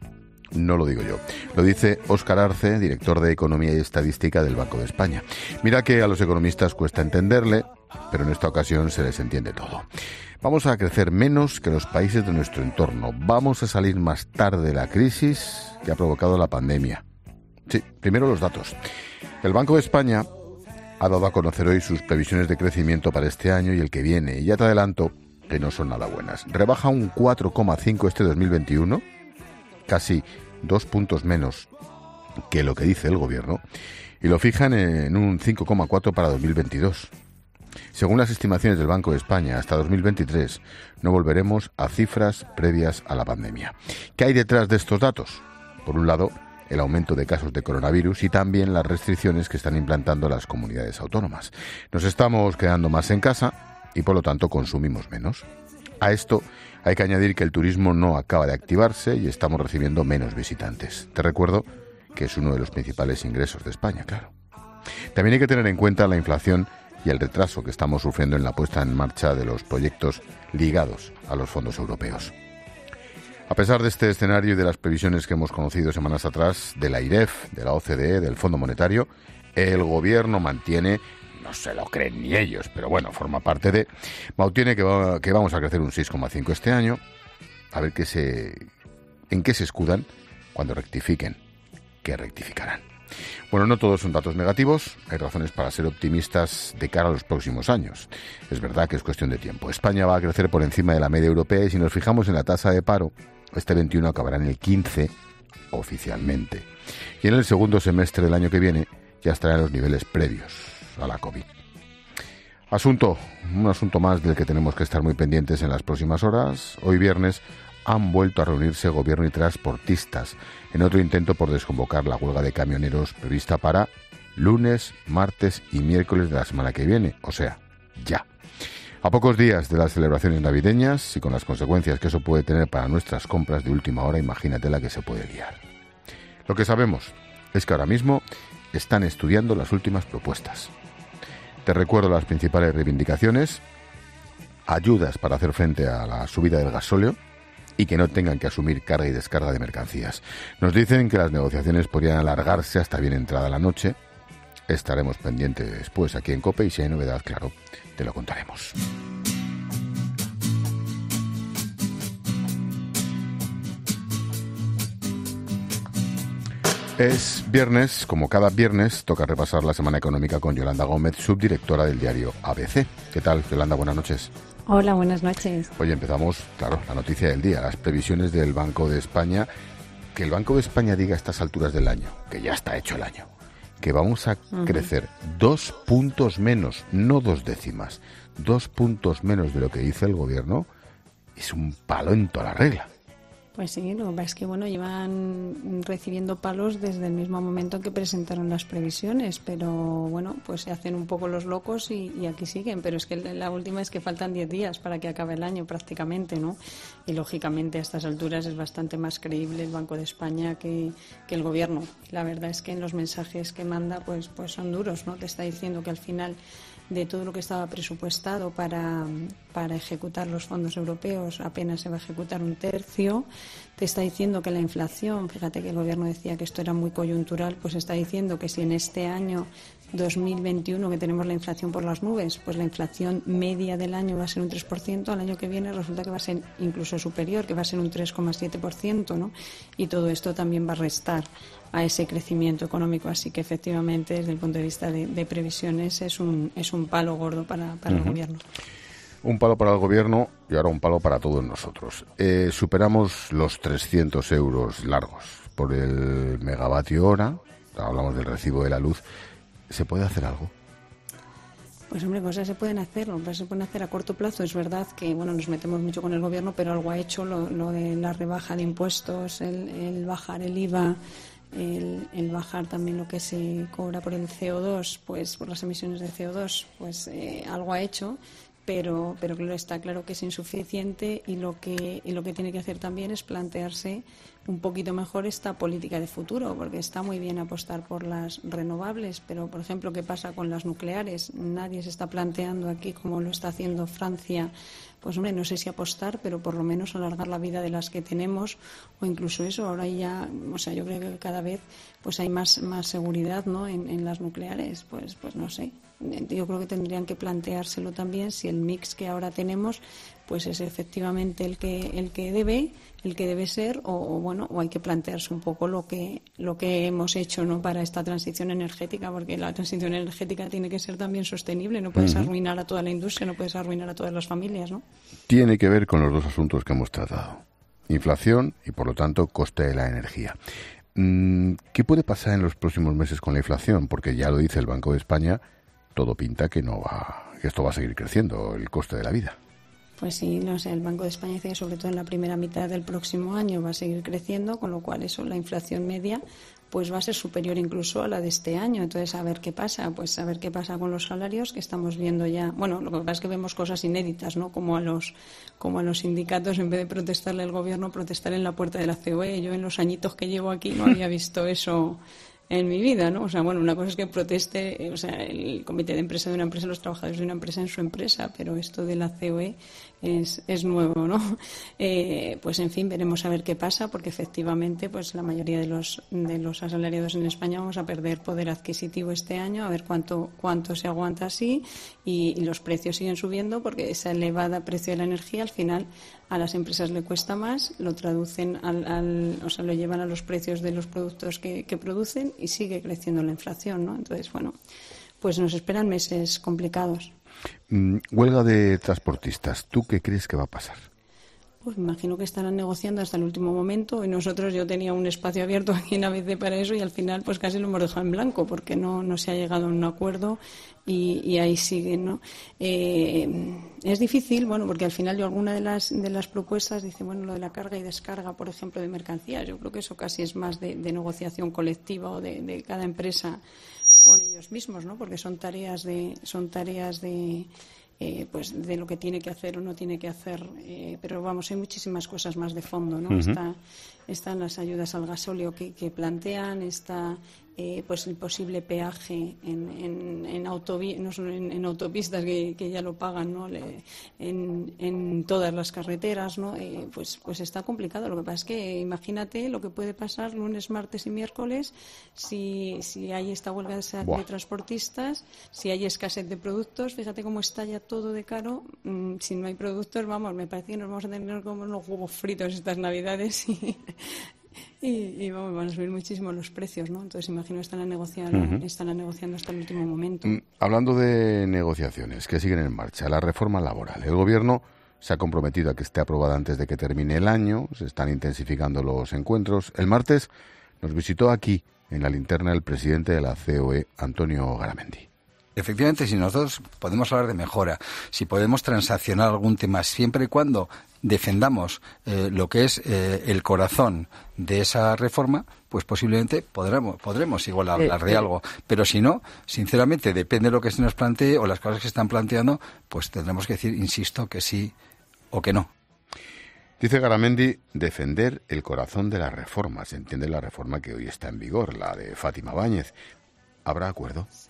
No lo digo yo. Lo dice Óscar Arce, director de Economía y Estadística del Banco de España. Mira que a los economistas cuesta entenderle, pero en esta ocasión se les entiende todo. Vamos a crecer menos que los países de nuestro entorno. Vamos a salir más tarde de la crisis que ha provocado la pandemia. Sí, primero los datos. El Banco de España ha dado a conocer hoy sus previsiones de crecimiento para este año y el que viene, y ya te adelanto que no son nada buenas. Rebaja un cuatro coma cinco este dos mil veintiuno, casi dos puntos menos que lo que dice el gobierno, y lo fijan en un cinco coma cuatro para dos mil veintidós. Según las estimaciones del Banco de España, hasta dos mil veintitrés no volveremos a cifras previas a la pandemia. ¿Qué hay detrás de estos datos? Por un lado, el aumento de casos de coronavirus y también las restricciones que están implantando las comunidades autónomas. Nos estamos quedando más en casa y por lo tanto consumimos menos. A esto hay que añadir que el turismo no acaba de activarse y estamos recibiendo menos visitantes. Te recuerdo que es uno de los principales ingresos de España, claro. También hay que tener en cuenta la inflación y el retraso que estamos sufriendo en la puesta en marcha de los proyectos ligados a los fondos europeos. A pesar de este escenario y de las previsiones que hemos conocido semanas atrás de la I R E F, de la O C D E, del Fondo Monetario, el gobierno mantiene, no se lo creen ni ellos, pero bueno, forma parte de, mantiene que, va, que vamos a crecer un seis coma cinco este año, a ver qué se, en qué se escudan cuando rectifiquen, que rectificarán. Bueno, no todos son datos negativos, hay razones para ser optimistas de cara a los próximos años. Es verdad que es cuestión de tiempo. España va a crecer por encima de la media europea y si nos fijamos en la tasa de paro, este veintiuno acabará en el quince oficialmente. Y en el segundo semestre del año que viene ya estará en los niveles previos a la COVID. Asunto, un asunto más del que tenemos que estar muy pendientes en las próximas horas. Hoy viernes han vuelto a reunirse gobierno y transportistas en otro intento por desconvocar la huelga de camioneros prevista para lunes, martes y miércoles de la semana que viene, o sea, ya. A pocos días de las celebraciones navideñas y con las consecuencias que eso puede tener para nuestras compras de última hora, imagínate la que se puede liar. Lo que sabemos es que ahora mismo están estudiando las últimas propuestas. Te recuerdo las principales reivindicaciones: ayudas para hacer frente a la subida del gasóleo y que no tengan que asumir carga y descarga de mercancías. Nos dicen que las negociaciones podrían alargarse hasta bien entrada la noche. Estaremos pendientes después aquí en COPE y si hay novedad, claro, te lo contaremos. Es viernes, como cada viernes, toca repasar la semana económica con Yolanda Gómez, subdirectora del diario A B C. ¿Qué tal, Yolanda? Buenas noches. Hola, buenas noches. Oye, empezamos, claro, la noticia del día, las previsiones del Banco de España. Que el Banco de España diga a estas alturas del año, que ya está hecho el año, que vamos a uh-huh. crecer dos puntos menos, no dos décimas, dos puntos menos de lo que dice el gobierno, es un palo en toda la regla. Pues sí, lo que pasa es que bueno, llevan recibiendo palos desde el mismo momento en que presentaron las previsiones, pero bueno, pues se hacen un poco los locos y, y aquí siguen, pero es que la última es que faltan diez días para que acabe el año prácticamente, ¿no? Y lógicamente a estas alturas es bastante más creíble el Banco de España que, que el Gobierno. Y la verdad es que en los mensajes que manda pues, pues son duros, ¿no? Te está diciendo que al final de todo lo que estaba presupuestado para, para ejecutar los fondos europeos apenas se va a ejecutar un tercio. Te está diciendo que la inflación, fíjate que el gobierno decía que esto era muy coyuntural, pues está diciendo que si en este año dos mil veintiuno que tenemos la inflación por las nubes, pues la inflación media del año va a ser un tres por ciento, al año que viene resulta que va a ser incluso superior, que va a ser un tres coma siete por ciento, ¿no? Y todo esto también va a restar a ese crecimiento económico, así que efectivamente desde el punto de vista de, de previsiones es un es un palo gordo para, para uh-huh. el gobierno. Un palo para el gobierno y ahora un palo para todos nosotros. Eh, superamos los trescientos euros largos por el megavatio hora, hablamos del recibo de la luz. ¿Se puede hacer algo? Pues hombre, cosas se pueden hacer, lo que se pueden hacer a corto plazo. Es verdad que bueno, nos metemos mucho con el gobierno, pero algo ha hecho lo, lo de la rebaja de impuestos, el, el bajar el I V A, el, el bajar también lo que se cobra por el C O dos, pues por las emisiones de C O dos, pues eh, algo ha hecho. Pero, pero claro, está claro que es insuficiente y lo que y lo que tiene que hacer también es plantearse un poquito mejor esta política de futuro, porque está muy bien apostar por las renovables, pero por ejemplo, ¿qué pasa con las nucleares? Nadie se está planteando aquí, como lo está haciendo Francia, pues hombre, no sé si apostar, pero por lo menos alargar la vida de las que tenemos, o incluso eso, ahora ya, o sea, yo creo que cada vez pues hay más más seguridad, ¿no? en, en las nucleares, pues pues no sé. Yo creo que tendrían que planteárselo también si el mix que ahora tenemos pues es efectivamente el que el que debe el que debe ser o, o bueno o hay que plantearse un poco lo que lo que hemos hecho, ¿no? Para esta transición energética, porque la transición energética tiene que ser también sostenible, no puedes uh-huh. arruinar a toda la industria, no puedes arruinar a todas las familias, ¿no? Tiene que ver con los dos asuntos que hemos tratado: inflación y por lo tanto coste de la energía. ¿Qué puede pasar en los próximos meses con la inflación? Porque ya lo dice el Banco de España, todo pinta que no va, que esto va a seguir creciendo, el coste de la vida. Pues sí, no sé, el Banco de España dice que sobre todo en la primera mitad del próximo año va a seguir creciendo, con lo cual eso, la inflación media, pues va a ser superior incluso a la de este año. Entonces, a ver qué pasa, pues a ver qué pasa con los salarios que estamos viendo ya. Bueno, lo que pasa es que vemos cosas inéditas, ¿no? Como a los como a los sindicatos, en vez de protestarle al gobierno, protestar en la puerta de la C O E. Yo en los añitos que llevo aquí no había visto eso en mi vida, ¿no? O sea, bueno, una cosa es que proteste, o sea, el comité de empresa de una empresa, los trabajadores de una empresa en su empresa, pero esto de la C O E es, es nuevo, ¿no? Eh, pues en fin, veremos a ver qué pasa, porque efectivamente, pues la mayoría de los de los asalariados en España vamos a perder poder adquisitivo este año, a ver cuánto cuánto se aguanta así, y, y los precios siguen subiendo, porque esa elevada precio de la energía al final a las empresas le cuesta más, lo traducen al, al o sea, lo llevan a los precios de los productos que, que producen y sigue creciendo la inflación, ¿no? Entonces, bueno, pues nos esperan meses complicados. Mm, huelga de transportistas, ¿tú qué crees que va a pasar? Pues me imagino que estarán negociando hasta el último momento, y nosotros, yo tenía un espacio abierto aquí en A B C para eso, y al final pues casi lo hemos dejado en blanco porque no, no se ha llegado a un acuerdo y, y ahí siguen, ¿no? Eh, es difícil, bueno, porque al final yo alguna de las de las propuestas dice, bueno, lo de la carga y descarga, por ejemplo, de mercancías, yo creo que eso casi es más de, de negociación colectiva o de, de cada empresa con ellos mismos, ¿no? Porque son tareas de son tareas de Eh, pues de lo que tiene que hacer o no tiene que hacer, eh, pero vamos, hay muchísimas cosas más de fondo, ¿no? Uh-huh. Está, están las ayudas al gasóleo que, que plantean, está eh, pues el posible peaje en, en, en, autovi no solo en, en autopistas que, que ya lo pagan, ¿no? Le, en, en todas las carreteras, ¿no? Eh, pues, pues está complicado. Lo que pasa es que imagínate lo que puede pasar lunes, martes y miércoles si, si hay esta huelga de, de transportistas, si hay escasez de productos. Fíjate cómo está ya todo de caro. Mm, si no hay productos, vamos, me parece que nos vamos a tener como los huevos fritos estas Navidades y... Y, y vamos, van a subir muchísimo los precios, ¿no? Entonces, imagino que están negociando, uh-huh. están negociando hasta el último momento. Mm, hablando de negociaciones que siguen en marcha, la reforma laboral. El Gobierno se ha comprometido a que esté aprobada antes de que termine el año. Se están intensificando los encuentros. El martes nos visitó aquí, en la linterna, el presidente de la C O E, Antonio Garamendi. Efectivamente, si nosotros podemos hablar de mejora, si podemos transaccionar algún tema, siempre y cuando defendamos eh, lo que es eh, el corazón de esa reforma, pues posiblemente podremos, podremos igual hablar de algo. Pero si no, sinceramente, depende de lo que se nos plantee o las cosas que se están planteando, pues tendremos que decir, insisto, que sí o que no. Dice Garamendi, defender el corazón de la reforma. Se entiende la reforma que hoy está en vigor, la de Fátima Báñez. ¿Habrá acuerdo? Sí.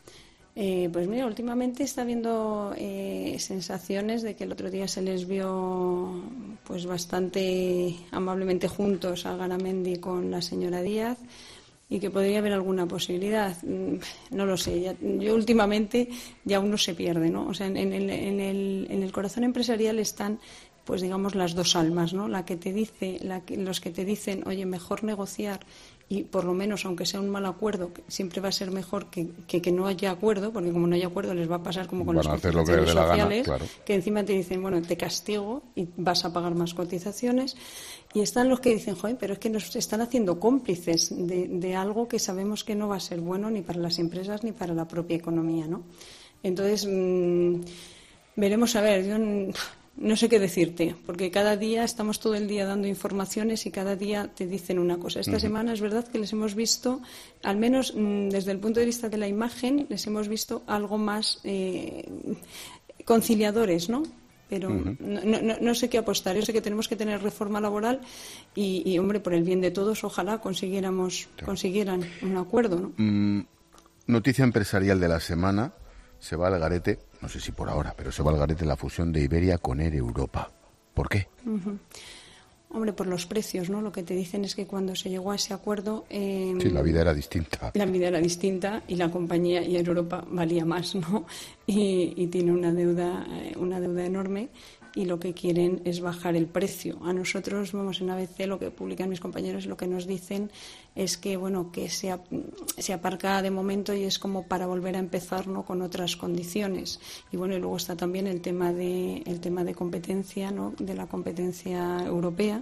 Eh, pues mira, últimamente está habiendo eh, sensaciones de que el otro día se les vio pues bastante amablemente juntos a Garamendi con la señora Díaz y que podría haber alguna posibilidad. No lo sé. Ya, yo últimamente ya uno se pierde, ¿no? O sea, en, en, el, en, el, en el corazón empresarial están, pues digamos, las dos almas, ¿no? La que te dice, la que, los que te dicen, oye, mejor negociar y por lo menos, aunque sea un mal acuerdo, siempre va a ser mejor que, que, que no haya acuerdo, porque como no haya acuerdo les va a pasar como con las cotizaciones sociales, claro. Que encima te dicen, bueno, te castigo y vas a pagar más cotizaciones. Y están los que dicen, joder, pero es que nos están haciendo cómplices de, de algo que sabemos que no va a ser bueno ni para las empresas ni para la propia economía, ¿no? Entonces, mmm, veremos a ver, yo... No sé qué decirte, porque cada día estamos todo el día dando informaciones y cada día te dicen una cosa. Esta uh-huh. semana es verdad que les hemos visto, al menos mmm, desde el punto de vista de la imagen, les hemos visto algo más eh, conciliadores, ¿no? Pero uh-huh. no, no, no sé qué apostar. Yo sé que tenemos que tener reforma laboral y, y hombre, por el bien de todos, ojalá consiguiéramos, consiguieran un acuerdo, ¿no? Mm, noticia empresarial de la semana. Se va al garete, no sé si por ahora, pero se va al garete la fusión de Iberia con Air Europa. ¿Por qué? Uh-huh. Hombre, por los precios, ¿no? Lo que te dicen es que cuando se llegó a ese acuerdo... Eh, sí, la vida era distinta. La vida era distinta y la compañía y Air Europa valía más, ¿no? Y, y tiene una deuda, una deuda enorme y lo que quieren es bajar el precio. A nosotros, vamos, en A B C, lo que publican mis compañeros, lo que nos dicen es que, bueno, que se, se aparca de momento y es como para volver a empezar, ¿no? Con otras condiciones. Y bueno, y luego está también el tema de, el tema de competencia, ¿no? De la competencia europea,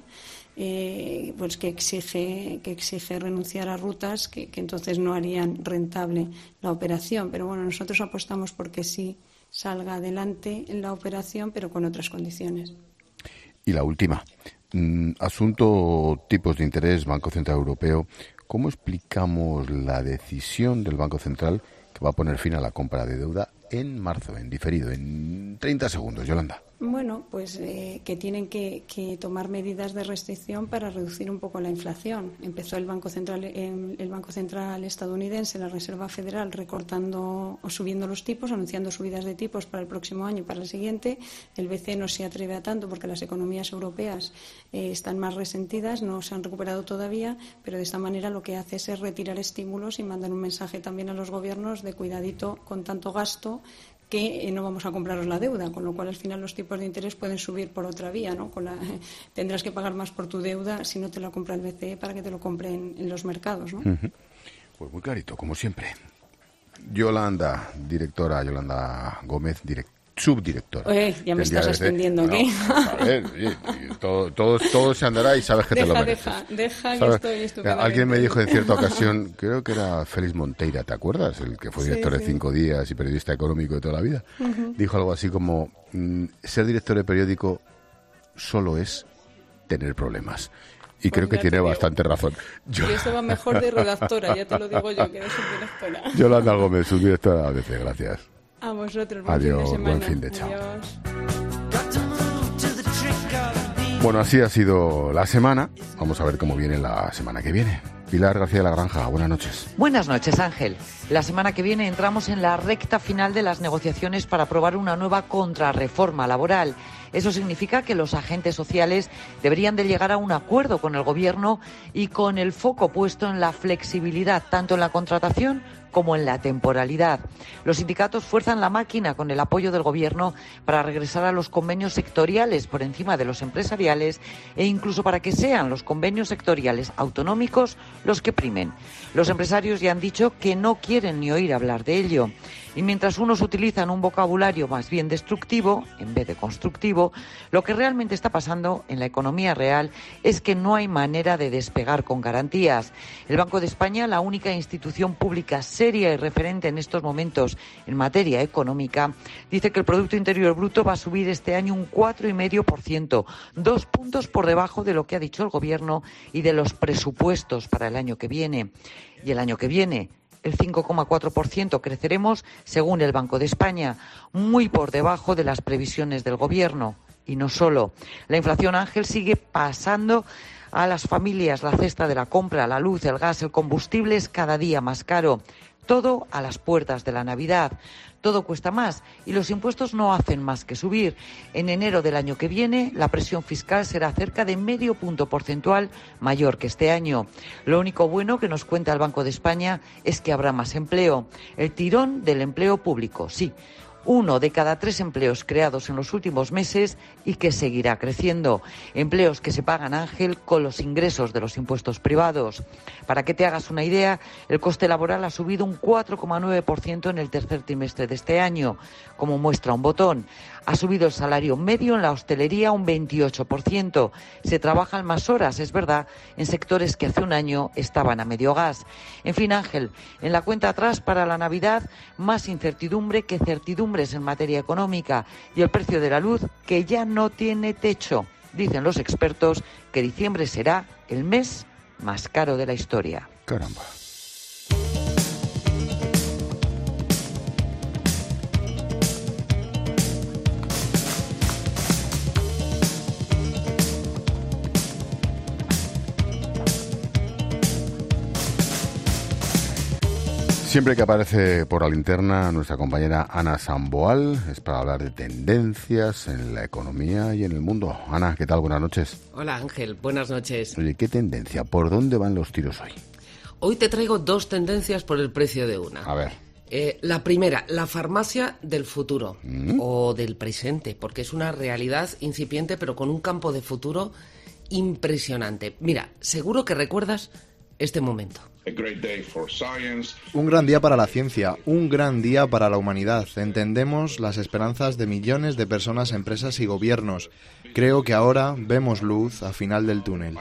eh, pues que exige, que exige renunciar a rutas que, que entonces no harían rentable la operación. Pero bueno, nosotros apostamos porque sí salga adelante en la operación, pero con otras condiciones. Y la última, mm, asunto tipos de interés, Banco Central Europeo. ¿Cómo explicamos la decisión del Banco Central que va a poner fin a la compra de deuda en marzo, en diferido, en treinta segundos, Yolanda? Bueno, pues eh, que tienen que, que tomar medidas de restricción para reducir un poco la inflación. Empezó el Banco Central, eh, el Banco Central estadounidense, la Reserva Federal, recortando o subiendo los tipos, anunciando subidas de tipos para el próximo año y para el siguiente. El B C E no se atreve a tanto porque las economías europeas eh, están más resentidas, no se han recuperado todavía, pero de esta manera lo que hace es retirar estímulos y mandar un mensaje también a los gobiernos de cuidadito con tanto gasto, que no vamos a compraros la deuda, con lo cual al final los tipos de interés pueden subir por otra vía, ¿no? Con la, eh, tendrás que pagar más por tu deuda si no te la compra el B C E para que te lo compren en los mercados, ¿no? Uh-huh. Pues muy clarito, como siempre. Yolanda, directora, Yolanda Gómez, direct, subdirectora. Oye, ya me estás extendiendo, ¿qué? No, a ver, oye, todo, todo, todo se andará y sabes que deja, te lo mereces. Deja, deja, ¿sabes? que estoy estupendamente. Alguien me dijo en cierta ocasión, creo que era Félix Monteira, ¿te acuerdas? El que fue director sí, sí. de Cinco Días y periodista económico de toda la vida. Uh-huh. Dijo algo así como, mmm, ser director de periódico solo es tener problemas. Y pues creo que tiene bastante razón. Yo, yo estaba mejor de redactora, ya te lo digo yo, que eres subdirectora. Yolanda Gómez, subdirectora de A B C, gracias. A vosotros, buen Adiós, fin de semana. buen fin de chao. Adiós. Bueno, así ha sido la semana. Vamos a ver cómo viene la semana que viene. Pilar García de la Granja, buenas noches. Buenas noches, Ángel. La semana que viene entramos en la recta final de las negociaciones para aprobar una nueva contrarreforma laboral. Eso significa que los agentes sociales deberían de llegar a un acuerdo con el Gobierno y con el foco puesto en la flexibilidad, tanto en la contratación como en la temporalidad. Los sindicatos fuerzan la máquina con el apoyo del Gobierno para regresar a los convenios sectoriales por encima de los empresariales e incluso para que sean los convenios sectoriales autonómicos los que primen. Los empresarios ya han dicho que no quieren ni oír hablar de ello. Y mientras unos utilizan un vocabulario más bien destructivo en vez de constructivo, lo que realmente está pasando en la economía real es que no hay manera de despegar con garantías. El Banco de España, la única institución pública seria y referente en estos momentos en materia económica, dice que el Producto Interior Bruto va a subir este año un cuatro coma cinco por ciento, dos puntos por debajo de lo que ha dicho el Gobierno y de los presupuestos para el año que viene. Y el año que viene, el cinco coma cuatro por ciento creceremos, según el Banco de España, muy por debajo de las previsiones del Gobierno. Y no solo. La inflación, Ángel, sigue pasando a las familias. La cesta de la compra, la luz, el gas, el combustible es cada día más caro. Todo a las puertas de la Navidad. Todo cuesta más y los impuestos no hacen más que subir. En enero del año que viene, la presión fiscal será cerca de medio punto porcentual mayor que este año. Lo único bueno que nos cuenta el Banco de España es que habrá más empleo. El tirón del empleo público, sí. Uno de cada tres empleos creados en los últimos meses y que seguirá creciendo. Empleos que se pagan, Ángel, con los ingresos de los impuestos privados. Para que te hagas una idea, el coste laboral ha subido un cuatro coma nueve por ciento en el tercer trimestre de este año, como muestra un botón. Ha subido el salario medio en la hostelería un veintiocho por ciento. Se trabajan más horas, es verdad, en sectores que hace un año estaban a medio gas. En fin, Ángel, en la cuenta atrás para la Navidad, más incertidumbre que certidumbres en materia económica y el precio de la luz que ya no tiene techo. Dicen los expertos que diciembre será el mes más caro de la historia. Caramba. Siempre que aparece por la linterna nuestra compañera Ana Samboal es para hablar de tendencias en la economía y en el mundo. Ana, ¿qué tal? Buenas noches. Hola Ángel, buenas noches. Oye, ¿qué tendencia? ¿Por dónde van los tiros hoy? Hoy te traigo dos tendencias por el precio de una. A ver. Eh, la primera, la farmacia del futuro ¿Mm? o del presente, porque es una realidad incipiente pero con un campo de futuro impresionante. Mira, seguro que recuerdas este momento. Un gran día para la ciencia, un gran día para la humanidad. Entendemos las esperanzas de millones de personas, empresas y gobiernos. Creo que ahora vemos luz al final del túnel.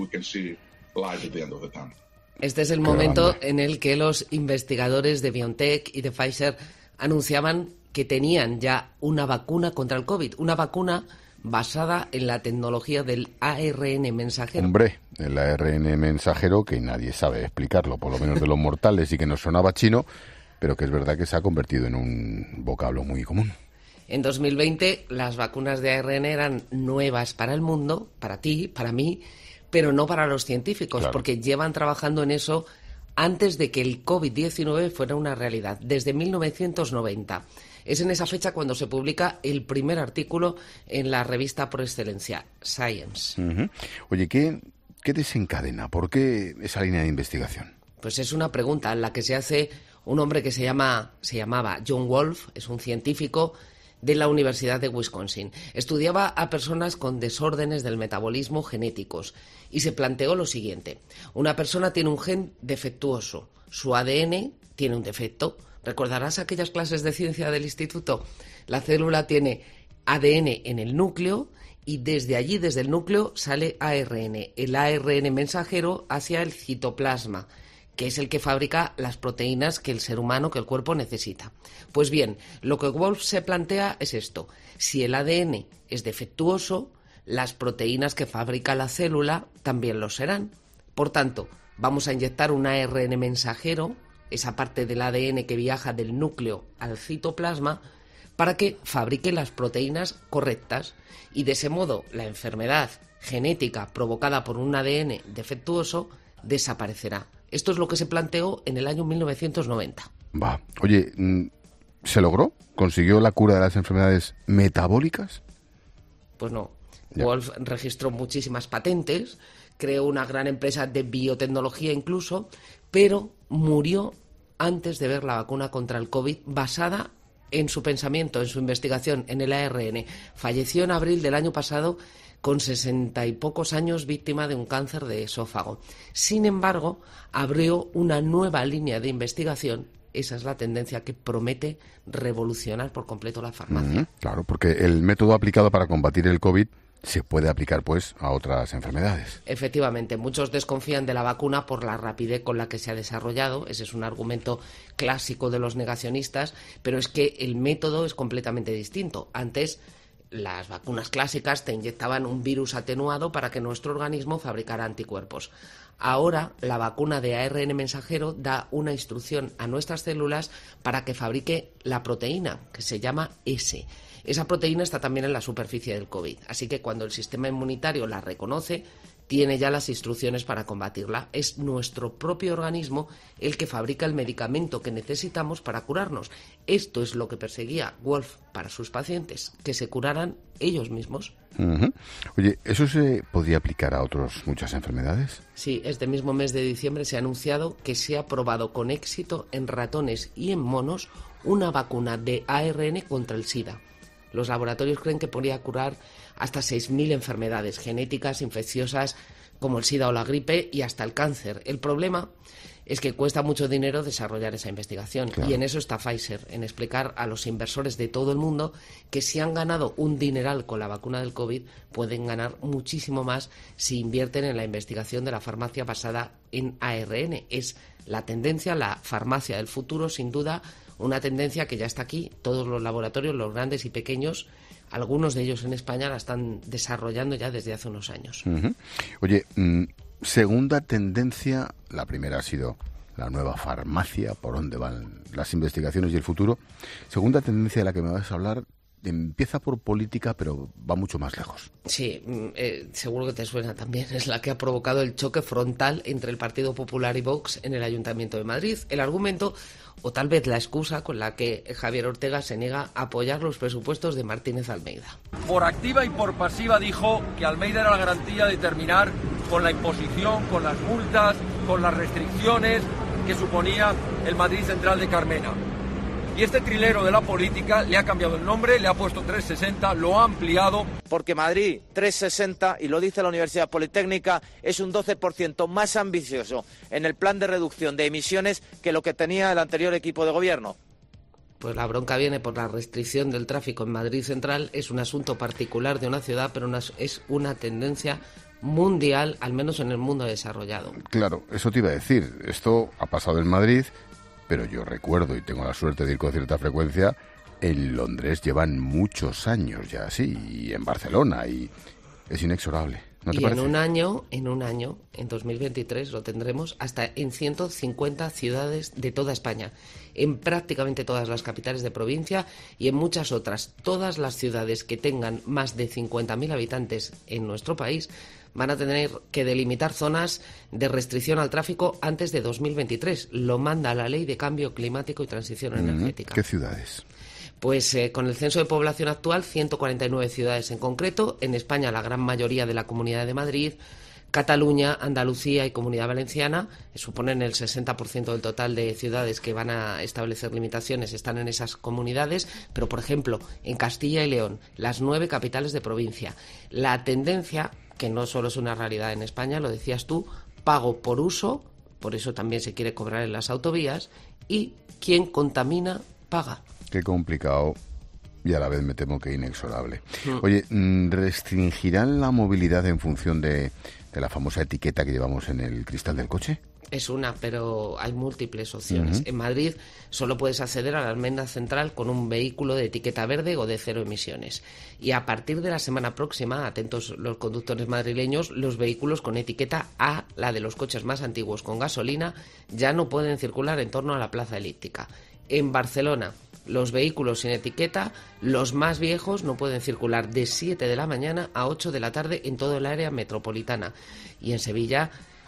Este es el momento en el que los investigadores de BioNTech y de Pfizer anunciaban que tenían ya una vacuna contra el COVID, una vacuna basada en la tecnología del A R N mensajero. Hombre, el A R N mensajero que nadie sabe explicarlo, por lo menos de los mortales, y que nos sonaba chino, pero que es verdad que se ha convertido en un vocablo muy común. En dos mil veinte las vacunas de A R N eran nuevas para el mundo, para ti, para mí, pero no para los científicos, claro, porque llevan trabajando en eso antes de que el COVID diecinueve fuera una realidad, desde mil novecientos noventa. Es en esa fecha cuando se publica el primer artículo en la revista por excelencia, Science. Uh-huh. Oye, ¿qué, ¿qué desencadena? ¿Por qué esa línea de investigación? Pues es una pregunta en la que se hace un hombre que se llama, se llamaba John Wolfe, es un científico de la Universidad de Wisconsin. Estudiaba a personas con desórdenes del metabolismo genéticos y se planteó lo siguiente. Una persona tiene un gen defectuoso, su A D N tiene un defecto. ¿Recordarás aquellas clases de ciencia del instituto? La célula tiene A D N en el núcleo y desde allí, desde el núcleo, sale A R N. El A R N mensajero hacia el citoplasma, que es el que fabrica las proteínas que el ser humano, que el cuerpo necesita. Pues bien, lo que Wolfe se plantea es esto. Si el A D N es defectuoso, las proteínas que fabrica la célula también lo serán. Por tanto, vamos a inyectar un A R N mensajero, esa parte del A D N que viaja del núcleo al citoplasma, para que fabrique las proteínas correctas y de ese modo la enfermedad genética provocada por un A D N defectuoso desaparecerá. Esto es lo que se planteó en el año mil novecientos noventa. Va. Oye, ¿se logró? ¿Consiguió la cura de las enfermedades metabólicas? Pues no. Ya. Wolf registró muchísimas patentes, creó una gran empresa de biotecnología incluso, pero murió antes de ver la vacuna contra el COVID basada en su pensamiento, en su investigación, en el A R N. Falleció en abril del año pasado con sesenta y pocos años, víctima de un cáncer de esófago. Sin embargo, abrió una nueva línea de investigación. Esa es la tendencia que promete revolucionar por completo la farmacia. Mm, claro, porque el método aplicado para combatir el COVID se puede aplicar, pues, a otras enfermedades. Efectivamente, muchos desconfían de la vacuna por la rapidez con la que se ha desarrollado. Ese es un argumento clásico de los negacionistas, pero es que el método es completamente distinto. Antes, las vacunas clásicas te inyectaban un virus atenuado para que nuestro organismo fabricara anticuerpos. Ahora, la vacuna de A R N mensajero da una instrucción a nuestras células para que fabrique la proteína, que se llama S. Esa proteína está también en la superficie del COVID, así que cuando el sistema inmunitario la reconoce, tiene ya las instrucciones para combatirla. Es nuestro propio organismo el que fabrica el medicamento que necesitamos para curarnos. Esto es lo que perseguía Wolf para sus pacientes, que se curaran ellos mismos. Uh-huh. Oye, ¿eso se podría aplicar a otras muchas enfermedades? Sí, este mismo mes de diciembre se ha anunciado que se ha probado con éxito en ratones y en monos una vacuna de A R N contra el SIDA. Los laboratorios creen que podría curar hasta seis mil enfermedades genéticas, infecciosas, como el SIDA o la gripe, y hasta el cáncer. El problema es que cuesta mucho dinero desarrollar esa investigación. Claro. Y en eso está Pfizer, en explicar a los inversores de todo el mundo que si han ganado un dineral con la vacuna del COVID, pueden ganar muchísimo más si invierten en la investigación de la farmacia basada en A R N. Es la tendencia, la farmacia del futuro, sin duda, una tendencia que ya está aquí. Todos los laboratorios, los grandes y pequeños, algunos de ellos en España, la están desarrollando ya desde hace unos años. Uh-huh. Oye, mmm, segunda tendencia, la primera ha sido la nueva farmacia, por dónde van las investigaciones y el futuro. Segunda tendencia de la que me vas a hablar, empieza por política, pero va mucho más lejos. Sí, eh, seguro que te suena también. Es la que ha provocado el choque frontal entre el Partido Popular y Vox en el Ayuntamiento de Madrid. El argumento, o tal vez la excusa con la que Javier Ortega se niega a apoyar los presupuestos de Martínez Almeida. Por activa y por pasiva dijo que Almeida era la garantía de terminar con la imposición, con las multas, con las restricciones que suponía el Madrid Central de Carmena. Y este trilero de la política le ha cambiado el nombre, le ha puesto trescientos sesenta, lo ha ampliado. Porque Madrid trescientos sesenta, y lo dice la Universidad Politécnica, es un doce por ciento más ambicioso en el plan de reducción de emisiones que lo que tenía el anterior equipo de gobierno. Pues la bronca viene por la restricción del tráfico en Madrid Central. Es un asunto particular de una ciudad, pero una, es una tendencia mundial, al menos en el mundo desarrollado. Claro, eso te iba a decir. Esto ha pasado en Madrid, pero yo recuerdo, y tengo la suerte de ir con cierta frecuencia, en Londres llevan muchos años ya así, y en Barcelona, y es inexorable. ¿No te y parece? en un año, en un año, en dos mil veintitrés, lo tendremos hasta en ciento cincuenta ciudades de toda España, en prácticamente todas las capitales de provincia y en muchas otras. Todas las ciudades que tengan más de cincuenta mil habitantes en nuestro país van a tener que delimitar zonas de restricción al tráfico antes de dos mil veintitrés. Lo manda la Ley de Cambio Climático y Transición mm, Energética. ¿Qué ciudades? Pues eh, con el censo de población actual, ciento cuarenta y nueve ciudades en concreto. En España, la gran mayoría de la Comunidad de Madrid, Cataluña, Andalucía y Comunidad Valenciana suponen el sesenta por ciento del total de ciudades que van a establecer limitaciones, están en esas comunidades. Pero, por ejemplo, en Castilla y León, las nueve capitales de provincia. La tendencia, que no solo es una realidad en España, lo decías tú, pago por uso, por eso también se quiere cobrar en las autovías, y quien contamina, paga. Qué complicado y a la vez me temo que inexorable. Mm. Oye, ¿restringirán la movilidad en función de, de la famosa etiqueta que llevamos en el cristal del coche? Es una, pero hay múltiples opciones. Uh-huh. En Madrid solo puedes acceder a la almenda central con un vehículo de etiqueta verde o de cero emisiones. Y a partir de la semana próxima, atentos los conductores madrileños, los vehículos con etiqueta A, la de los coches más antiguos con gasolina, ya no pueden circular en torno a la plaza elíptica. En Barcelona, los vehículos sin etiqueta, los más viejos, no pueden circular de siete de la mañana a ocho de la tarde en todo el área metropolitana. Y en Sevilla,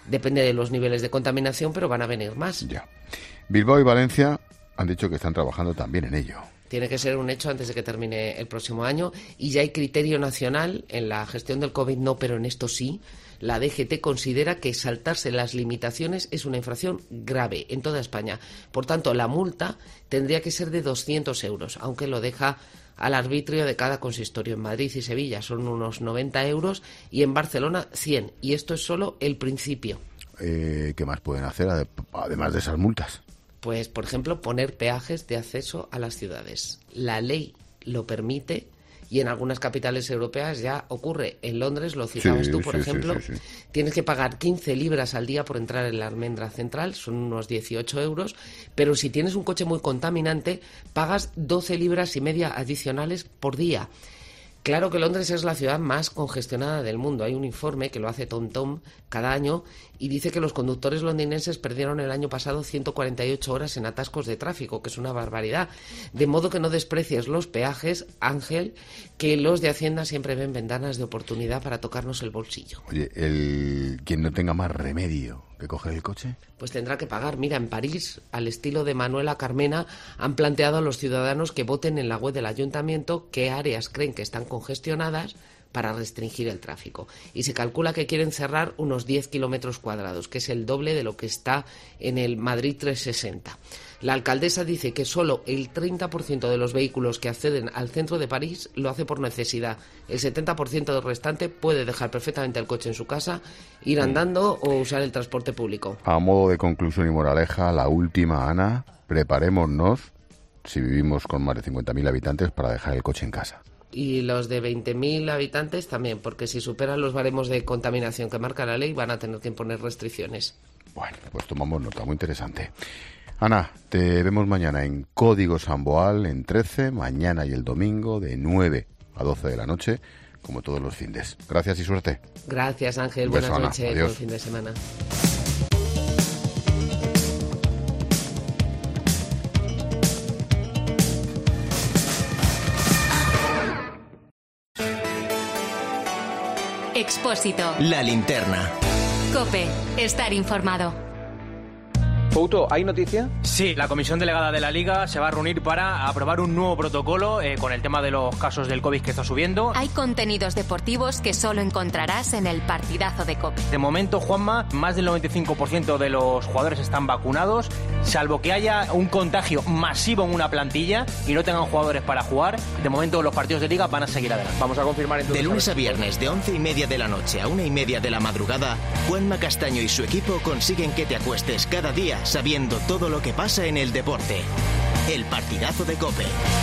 Depende de los niveles de contaminación, pero van a venir más. Ya. Bilbao y Valencia han dicho que están trabajando también en ello. Tiene que ser un hecho antes de que termine el próximo año, y ya hay criterio nacional en la gestión del COVID, no, pero en esto sí. La D G T considera que saltarse las limitaciones es una infracción grave en toda España. Por tanto, la multa tendría que ser de doscientos euros, aunque lo deja al arbitrio de cada consistorio. En Madrid y Sevilla son unos noventa euros y en Barcelona cien. Y esto es solo el principio. Eh, ¿Qué más pueden hacer además de esas multas? Pues, por ejemplo, poner peajes de acceso a las ciudades. La ley lo permite y en algunas capitales europeas ya ocurre. En Londres, lo citabas sí, tú, por sí, ejemplo, sí, sí, sí. Tienes que pagar quince libras al día por entrar en la almendra central, son unos dieciocho euros, pero si tienes un coche muy contaminante, pagas doce libras y media adicionales por día. Claro que Londres es la ciudad más congestionada del mundo. Hay un informe que lo hace TomTom cada año y dice que los conductores londinenses perdieron el año pasado ciento cuarenta y ocho horas en atascos de tráfico, que es una barbaridad. De modo que no desprecies los peajes, Ángel, que los de Hacienda siempre ven ventanas de oportunidad para tocarnos el bolsillo. Oye, el quien no tenga más remedio que coger el coche, pues tendrá que pagar. Mira, en París, al estilo de Manuela Carmena, han planteado a los ciudadanos que voten en la web del ayuntamiento qué áreas creen que están congestionadas para restringir el tráfico. Y se calcula que quieren cerrar unos diez kilómetros cuadrados, que es el doble de lo que está en el Madrid trescientos sesenta. La alcaldesa dice que solo el treinta por ciento de los vehículos que acceden al centro de París lo hace por necesidad. El setenta por ciento del restante puede dejar perfectamente el coche en su casa, ir andando o usar el transporte público. A modo de conclusión y moraleja, la última, Ana, preparémonos, si vivimos con más de cincuenta mil habitantes, para dejar el coche en casa. Y los de veinte mil habitantes también, porque si superan los baremos de contaminación que marca la ley, van a tener que imponer restricciones. Bueno, pues tomamos nota, muy interesante. Ana, te vemos mañana en Código Samboal en trece, mañana y el domingo de nueve a doce de la noche, como todos los findes. Gracias y suerte. Gracias, Ángel. Beso, Buenas Ana. noches. Adiós. Buen fin de semana. Expósito. La linterna. COPE. Estar informado. Couto, ¿hay noticia? Sí, la comisión delegada de la Liga se va a reunir para aprobar un nuevo protocolo eh, con el tema de los casos del COVID que está subiendo. Hay contenidos deportivos que solo encontrarás en el partidazo de COPE. De momento, Juanma, más del noventa y cinco por ciento de los jugadores están vacunados, salvo que haya un contagio masivo en una plantilla y no tengan jugadores para jugar. De momento, los partidos de Liga van a seguir adelante. Vamos a confirmar entonces. De lunes a viernes, de once y media de la noche a una y media de la madrugada, Juanma Castaño y su equipo consiguen que te acuestes cada día sabiendo todo lo que pasa en el deporte. El partidazo de COPE.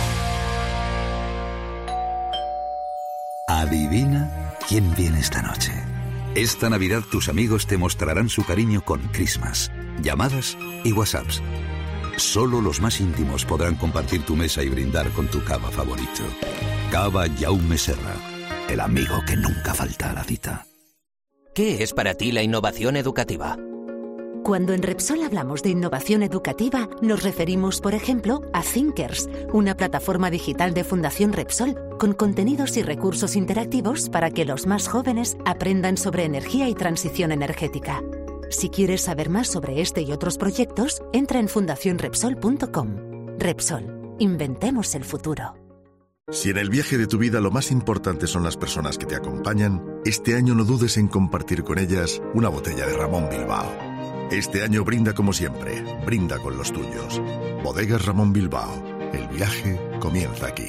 Adivina quién viene esta noche. Esta Navidad tus amigos te mostrarán su cariño con Christmas, llamadas y WhatsApps. Solo los más íntimos podrán compartir tu mesa y brindar con tu cava favorito. Cava Jaume Serra, el amigo que nunca falta a la cita. ¿Qué es para ti la innovación educativa? Cuando en Repsol hablamos de innovación educativa, nos referimos, por ejemplo, a Thinkers, una plataforma digital de Fundación Repsol con contenidos y recursos interactivos para que los más jóvenes aprendan sobre energía y transición energética. Si quieres saber más sobre este y otros proyectos, entra en fundación repsol punto com. Repsol, inventemos el futuro. Si en el viaje de tu vida lo más importante son las personas que te acompañan, este año no dudes en compartir con ellas una botella de Ramón Bilbao. Este año brinda como siempre, brinda con los tuyos. Bodegas Ramón Bilbao, el viaje comienza aquí.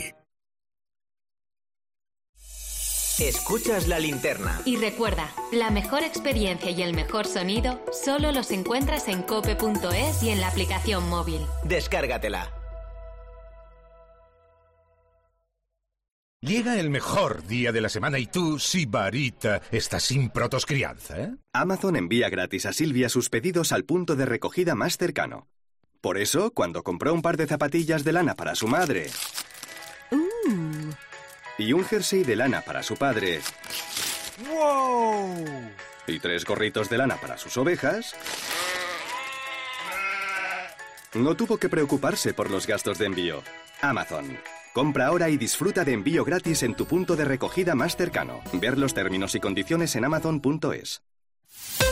Escuchas la linterna. Y recuerda, la mejor experiencia y el mejor sonido solo los encuentras en cope punto es y en la aplicación móvil. Descárgatela. Llega el mejor día de la semana y tú, Sibarita, estás sin protoscrianza, ¿eh? Amazon envía gratis a Silvia sus pedidos al punto de recogida más cercano. Por eso, cuando compró un par de zapatillas de lana para su madre Uh. y un jersey de lana para su padre ¡Wow! y tres gorritos de lana para sus ovejas, no tuvo que preocuparse por los gastos de envío. Amazon. Compra ahora y disfruta de envío gratis en tu punto de recogida más cercano. Ver los términos y condiciones en amazon punto es.